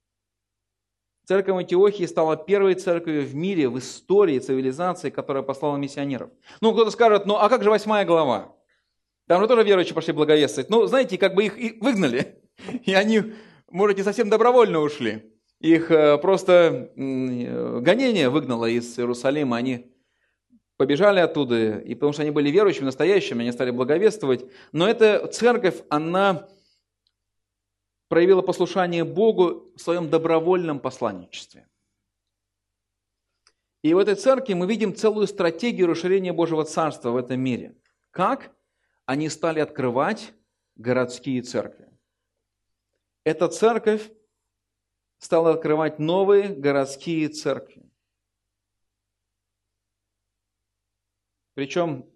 Церковь Антиохии стала первой церковью в мире, в истории цивилизации, которая послала миссионеров. Кто-то скажет: а как же 8 глава? Там же тоже верующие пошли благовествовать. Знаете, как бы их и выгнали. И они, может, не совсем добровольно ушли. Их просто гонение выгнало из Иерусалима. Они побежали оттуда, и потому что они были верующими, настоящими, они стали благовествовать. Но эта церковь, она проявила послушание Богу в своем добровольном посланничестве. И в этой церкви мы видим целую стратегию расширения Божьего Царства в этом мире. Как они стали открывать городские церкви. Эта церковь стала открывать новые городские церкви. Причем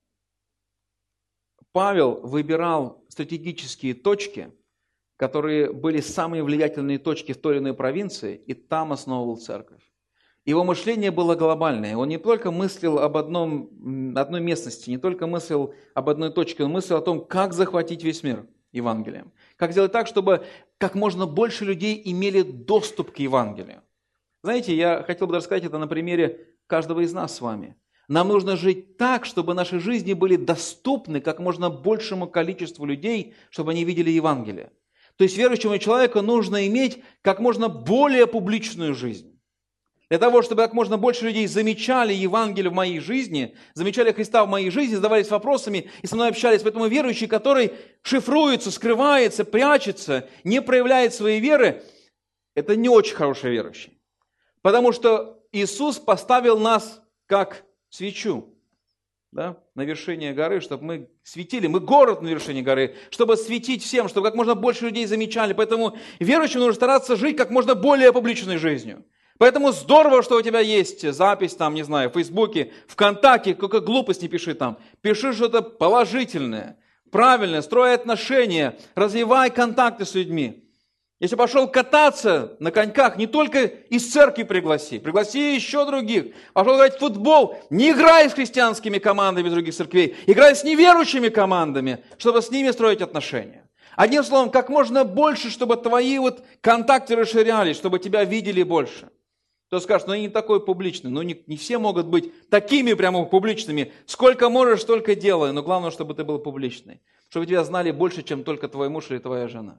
Павел выбирал стратегические точки, которые были самые влиятельные точки в той или иной провинции, и там основывал церковь. Его мышление было глобальное. Он не только мыслил об одной местности, не только мыслил об одной точке, он мыслил о том, как захватить весь мир Евангелием. Как сделать так, чтобы как можно больше людей имели доступ к Евангелию. Знаете, я хотел бы рассказать это на примере каждого из нас с вами. Нам нужно жить так, чтобы наши жизни были доступны как можно большему количеству людей, чтобы они видели Евангелие. То есть верующему человеку нужно иметь как можно более публичную жизнь. Для того, чтобы как можно больше людей замечали Евангелие в моей жизни, замечали Христа в моей жизни, задавались вопросами и со мной общались. Поэтому верующий, который шифруется, скрывается, прячется, не проявляет своей веры, это не очень хороший верующий. Потому что Иисус поставил нас как свечу, да, на вершине горы, чтобы мы светили. Мы город на вершине горы, чтобы светить всем, чтобы как можно больше людей замечали. Поэтому верующим нужно стараться жить как можно более публичной жизнью. Поэтому здорово, что у тебя есть запись там, не знаю, в Фейсбуке, ВКонтакте, какая глупость не пиши там. Пиши что-то положительное, правильное, строй отношения, развивай контакты с людьми. Если пошел кататься на коньках, не только из церкви пригласи еще других. Пошел играть в футбол, не играй с христианскими командами других церквей, играй с неверующими командами, чтобы с ними строить отношения. Одним словом, как можно больше, чтобы твои контакты расширялись, чтобы тебя видели больше. Кто скажет, я не такой публичный, не все могут быть такими прямо публичными. Сколько можешь, столько делай, но главное, чтобы ты был публичный. Чтобы тебя знали больше, чем только твой муж или твоя жена.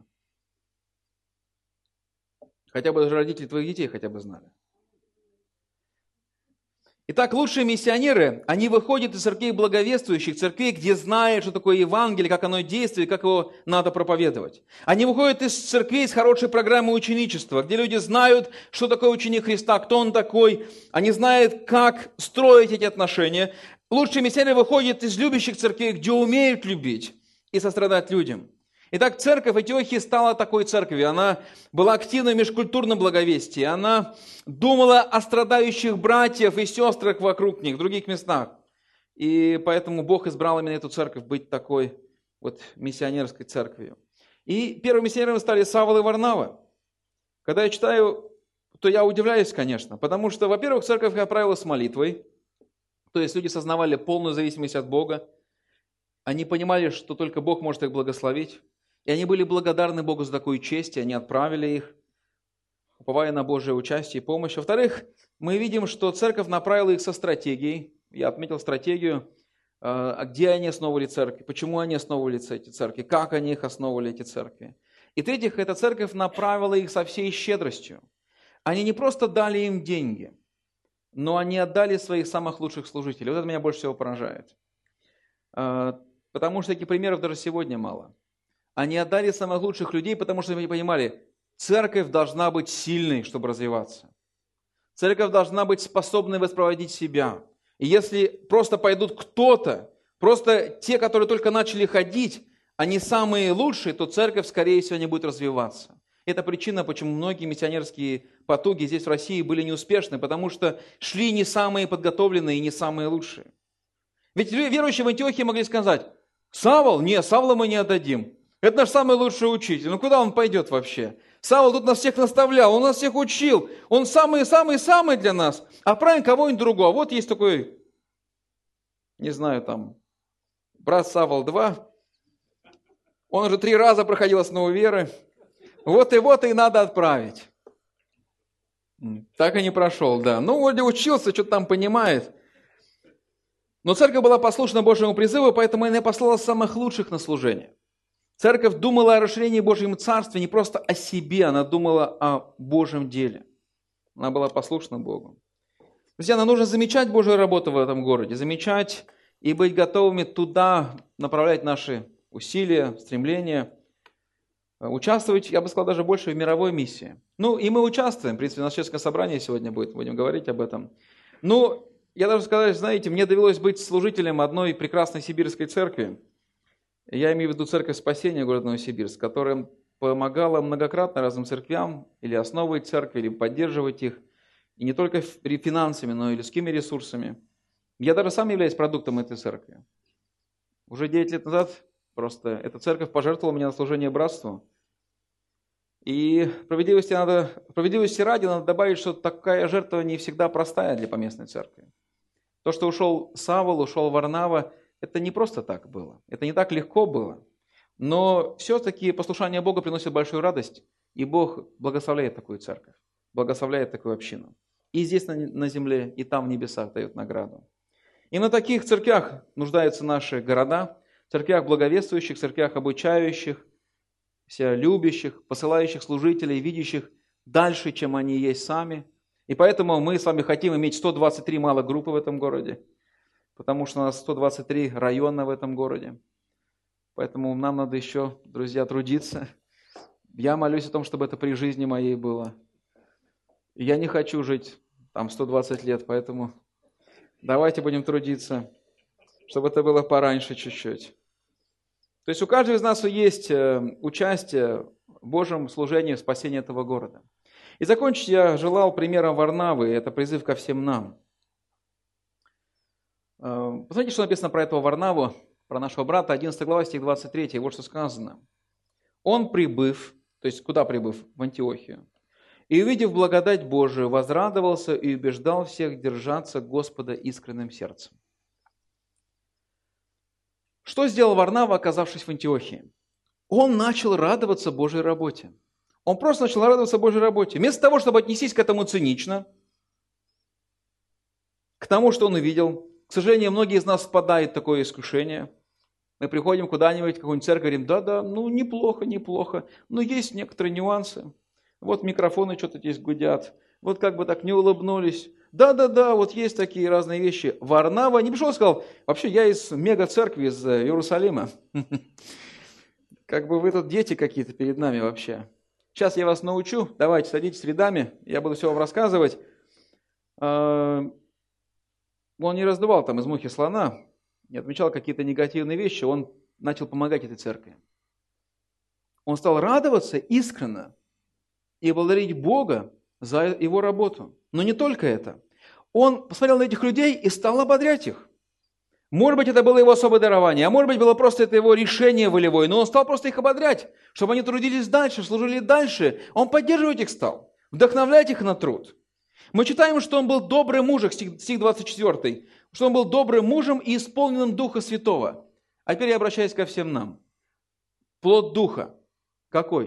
Хотя бы даже родители твоих детей хотя бы знали. Итак, лучшие миссионеры, они выходят из церквей благовествующих, церквей, где знают, что такое Евангелие, как оно действует, как его надо проповедовать. Они выходят из церквей с хорошей программой ученичества, где люди знают, что такое ученик Христа, кто он такой. Они знают, как строить эти отношения. Лучшие миссионеры выходят из любящих церквей, где умеют любить и сострадать людям. Итак, церковь Антиохии стала такой церковью. Она была активна в межкультурном благовестии. Она думала о страдающих братьях и сестрах вокруг них, в других местах. И поэтому Бог избрал именно эту церковь быть такой миссионерской церковью. И первыми миссионерами стали Савл и Варнава. Когда я читаю, то я удивляюсь, конечно. Потому что, во-первых, церковь отправилась с молитвой. То есть люди сознавали полную зависимость от Бога. Они понимали, что только Бог может их благословить. И они были благодарны Богу за такую честь, и они отправили их, уповая на Божие участие и помощь. Во-вторых, мы видим, что церковь направила их со стратегией. Я отметил стратегию, где они основывали церкви, почему они основывали эти церкви, как они их основывали, эти церкви. И в-третьих, эта церковь направила их со всей щедростью. Они не просто дали им деньги, но они отдали своих самых лучших служителей. Вот это меня больше всего поражает. Потому что таких примеров даже сегодня мало. Они отдали самых лучших людей, потому что они понимали, церковь должна быть сильной, чтобы развиваться. Церковь должна быть способной воспроизводить себя. И если просто пойдут кто-то, просто те, которые только начали ходить, они самые лучшие, то церковь, скорее всего, не будет развиваться. Это причина, почему многие миссионерские потуги здесь в России были неуспешны, потому что шли не самые подготовленные и не самые лучшие. Ведь верующие в Антиохии могли сказать, Савл? Нет, Савла мы не отдадим. Это наш самый лучший учитель. Ну куда он пойдет вообще? Савл тут нас всех наставлял, он нас всех учил. Он самый-самый-самый для нас. А правильно кого-нибудь другого. Вот есть такой, не знаю, брат Савл 2. Он уже 3 раза проходил основу веры. Вот и надо отправить. Так и не прошел, да. Вроде учился, что-то там понимает. Но церковь была послушна Божьему призыву, поэтому она послала самых лучших на служение. Церковь думала о расширении Божьего Царства не просто о себе, она думала о Божьем деле. Она была послушна Богу. Друзья, нам нужно замечать Божью работу в этом городе, замечать и быть готовыми туда направлять наши усилия, стремления, участвовать, я бы сказал, даже больше в мировой миссии. И мы участвуем, в принципе, у нас честное собрание сегодня будет, будем говорить об этом. Я даже сказать, знаете, мне довелось быть служителем одной прекрасной сибирской церкви. Я имею в виду Церковь Спасения города Новосибирск, которая помогала многократно разным церквям или основывать церкви, или поддерживать их, и не только финансами, но и людскими ресурсами. Я даже сам являюсь продуктом этой церкви. Уже 9 лет назад просто эта церковь пожертвовала меня на служение братству. И справедливости ради надо добавить, что такая жертва не всегда простая для поместной церкви. То, что ушел Савл, ушел Варнава, это не просто так было. Это не так легко было. Но все-таки послушание Бога приносит большую радость, и Бог благословляет такую церковь, благословляет такую общину. И здесь на земле, и там в небесах дает награду. И на таких церквях нуждаются наши города, церквях благовествующих, церквях обучающих, любящих, посылающих служителей, видящих дальше, чем они есть сами. И поэтому мы с вами хотим иметь 123 малых группы в этом городе, потому что у нас 123 района в этом городе. Поэтому нам надо еще, друзья, трудиться. Я молюсь о том, чтобы это при жизни моей было. И я не хочу жить там 120 лет, поэтому давайте будем трудиться, чтобы это было пораньше чуть-чуть. То есть у каждого из нас есть участие в Божьем служении в спасении этого города. И закончить я желал примером Варнавы, это призыв ко всем нам. Посмотрите, что написано про этого Варнаву, про нашего брата, 11 глава, стих 23, вот что сказано. Он прибыв, то есть куда прибыв? В Антиохию. И, увидев благодать Божию, возрадовался и убеждал всех держаться Господа искренним сердцем. Что сделал Варнава, оказавшись в Антиохии? Он начал радоваться Божьей работе. Он просто начал радоваться Божьей работе. Вместо того, чтобы отнестись к этому цинично, к тому, что он увидел. К сожалению, многие из нас впадают в такое искушение. Мы приходим куда-нибудь, в какую-нибудь церковь, говорим, да, неплохо, но есть некоторые нюансы. Вот микрофоны что-то здесь гудят, вот как бы так не улыбнулись. Да, вот есть такие разные вещи. Варнава не пришел и сказал, вообще я из мега-церкви, из Иерусалима. Как бы вы тут дети какие-то перед нами вообще. Сейчас я вас научу, давайте садитесь рядами, я буду все вам рассказывать. Он не раздувал там из мухи слона, не отмечал какие-то негативные вещи, он начал помогать этой церкви. Он стал радоваться искренне и благодарить Бога за его работу. Но не только это. Он посмотрел на этих людей и стал ободрять их. Может быть, это было его особое дарование, а может быть, было просто это его решение волевое, но он стал просто их ободрять, чтобы они трудились дальше, служили дальше. Он поддерживать их стал, вдохновлять их на труд. Мы читаем, что он был добрым мужем, стих 24, что он был добрым мужем и исполненным Духа Святого. А теперь я обращаюсь ко всем нам. Плод Духа. Какой?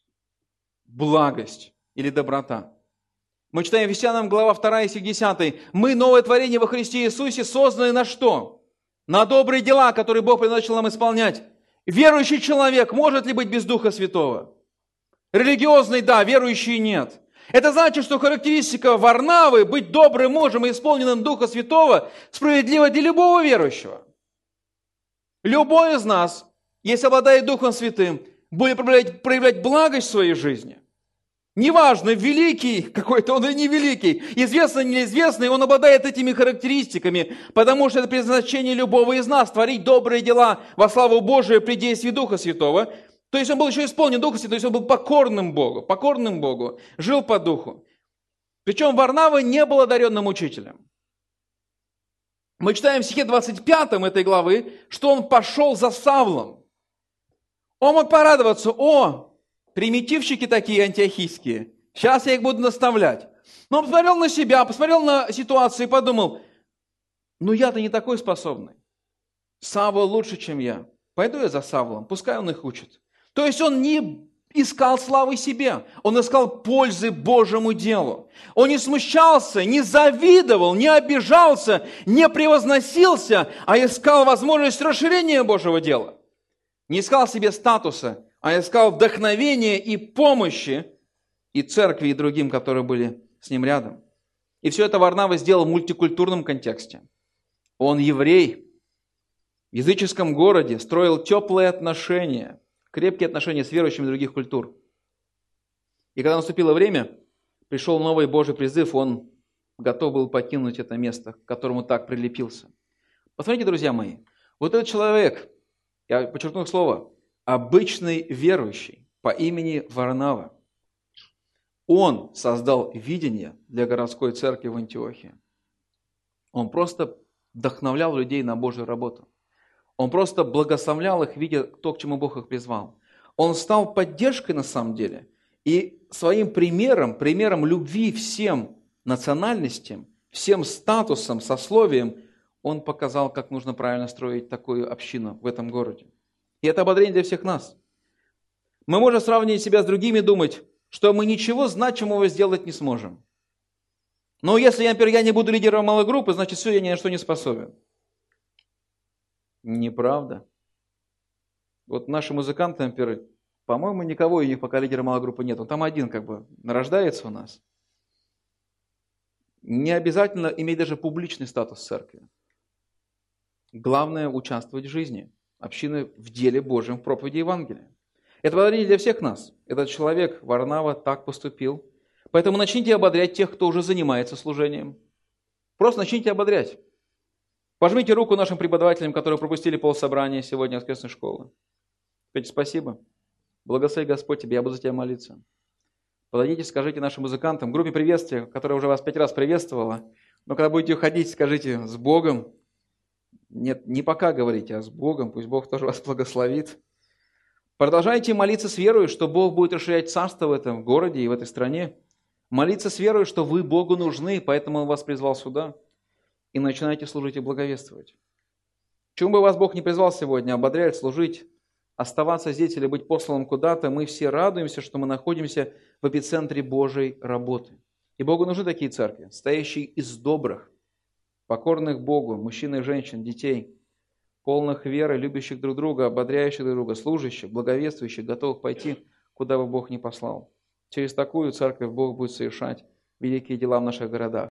Благость или доброта. Мы читаем Ефесянам, глава 2, стих 10. Мы новое творение во Христе Иисусе, созданы на что? На добрые дела, которые Бог предназначил нам исполнять. Верующий человек может ли быть без Духа Святого? Религиозный, да, верующий нет. Это значит, что характеристика Варнавы быть добрым мужем и исполненным Духа Святого справедлива для любого верующего. Любой из нас, если обладает Духом Святым, будет проявлять благость в своей жизни. Неважно, великий какой-то он или невеликий, известный или неизвестный, он обладает этими характеристиками, потому что это предназначение любого из нас, творить добрые дела во славу Божию при действии Духа Святого. То есть он был еще исполнен Духа Святого, то есть он был покорным Богу, жил по Духу. Причем Варнава не был одаренным учителем. Мы читаем в стихе 25 этой главы, что он пошел за Савлом. Он мог порадоваться, примитивщики такие антиохийские, сейчас я их буду наставлять. Но он посмотрел на себя, посмотрел на ситуацию и подумал, я-то не такой способный. Савл лучше, чем я. Пойду я за Савлом, пускай он их учит. То есть он не искал славы себе, он искал пользы Божьему делу. Он не смущался, не завидовал, не обижался, не превозносился, а искал возможность расширения Божьего дела. Не искал себе статуса, а искал вдохновения и помощи и церкви, и другим, которые были с ним рядом. И все это Варнава сделал в мультикультурном контексте. Он еврей, в языческом городе, строил теплые отношения, крепкие отношения с верующими других культур. И когда наступило время, пришел новый Божий призыв, он готов был покинуть это место, к которому так прилепился. Посмотрите, друзья мои, вот этот человек, я подчеркну слово, обычный верующий по имени Варнава, он создал видение для городской церкви в Антиохии. Он просто вдохновлял людей на Божью работу. Он просто благословлял их, видя то, к чему Бог их призвал. Он стал поддержкой на самом деле. И своим примером любви всем национальностям, всем статусам, сословиям, он показал, как нужно правильно строить такую общину в этом городе. И это ободрение для всех нас. Мы можем сравнивать себя с другими и думать, что мы ничего значимого сделать не сможем. Но если, например, я не буду лидером малой группы, значит, все, я ни на что не способен. Неправда. Вот наши музыканты, например, по-моему, никого из них пока лидера малой группы нет. Он там один как бы нарождается у нас. Не обязательно иметь даже публичный статус в церкви. Главное участвовать в жизни общины, в деле Божьем, в проповеди Евангелия. Это ободрение для всех нас. Этот человек, Варнава, так поступил. Поэтому начните ободрять тех, кто уже занимается служением. Просто начните ободрять. Пожмите руку нашим преподавателям, которые пропустили полсобрания сегодня воскресной школы. Скажите спасибо. Благослови Господь тебе, я буду за тебя молиться. Подойдите, скажите нашим музыкантам, группе приветствия, которая уже вас 5 раз приветствовала, но когда будете уходить, скажите «с Богом». Нет, не пока говорите, а с Богом, пусть Бог тоже вас благословит. Продолжайте молиться с верой, что Бог будет расширять царство в этом городе и в этой стране. Молиться с верой, что вы Богу нужны, поэтому Он вас призвал сюда. И начинайте служить и благовествовать. Чему бы вас Бог не призвал сегодня, ободрять, служить, оставаться здесь или быть посланным куда-то, мы все радуемся, что мы находимся в эпицентре Божьей работы. И Богу нужны такие церкви, стоящие из добрых, покорных Богу, мужчин и женщин, детей, полных веры, любящих друг друга, ободряющих друг друга, служащих, благовествующих, готовых пойти, куда бы Бог ни послал. Через такую церковь Бог будет совершать великие дела в наших городах.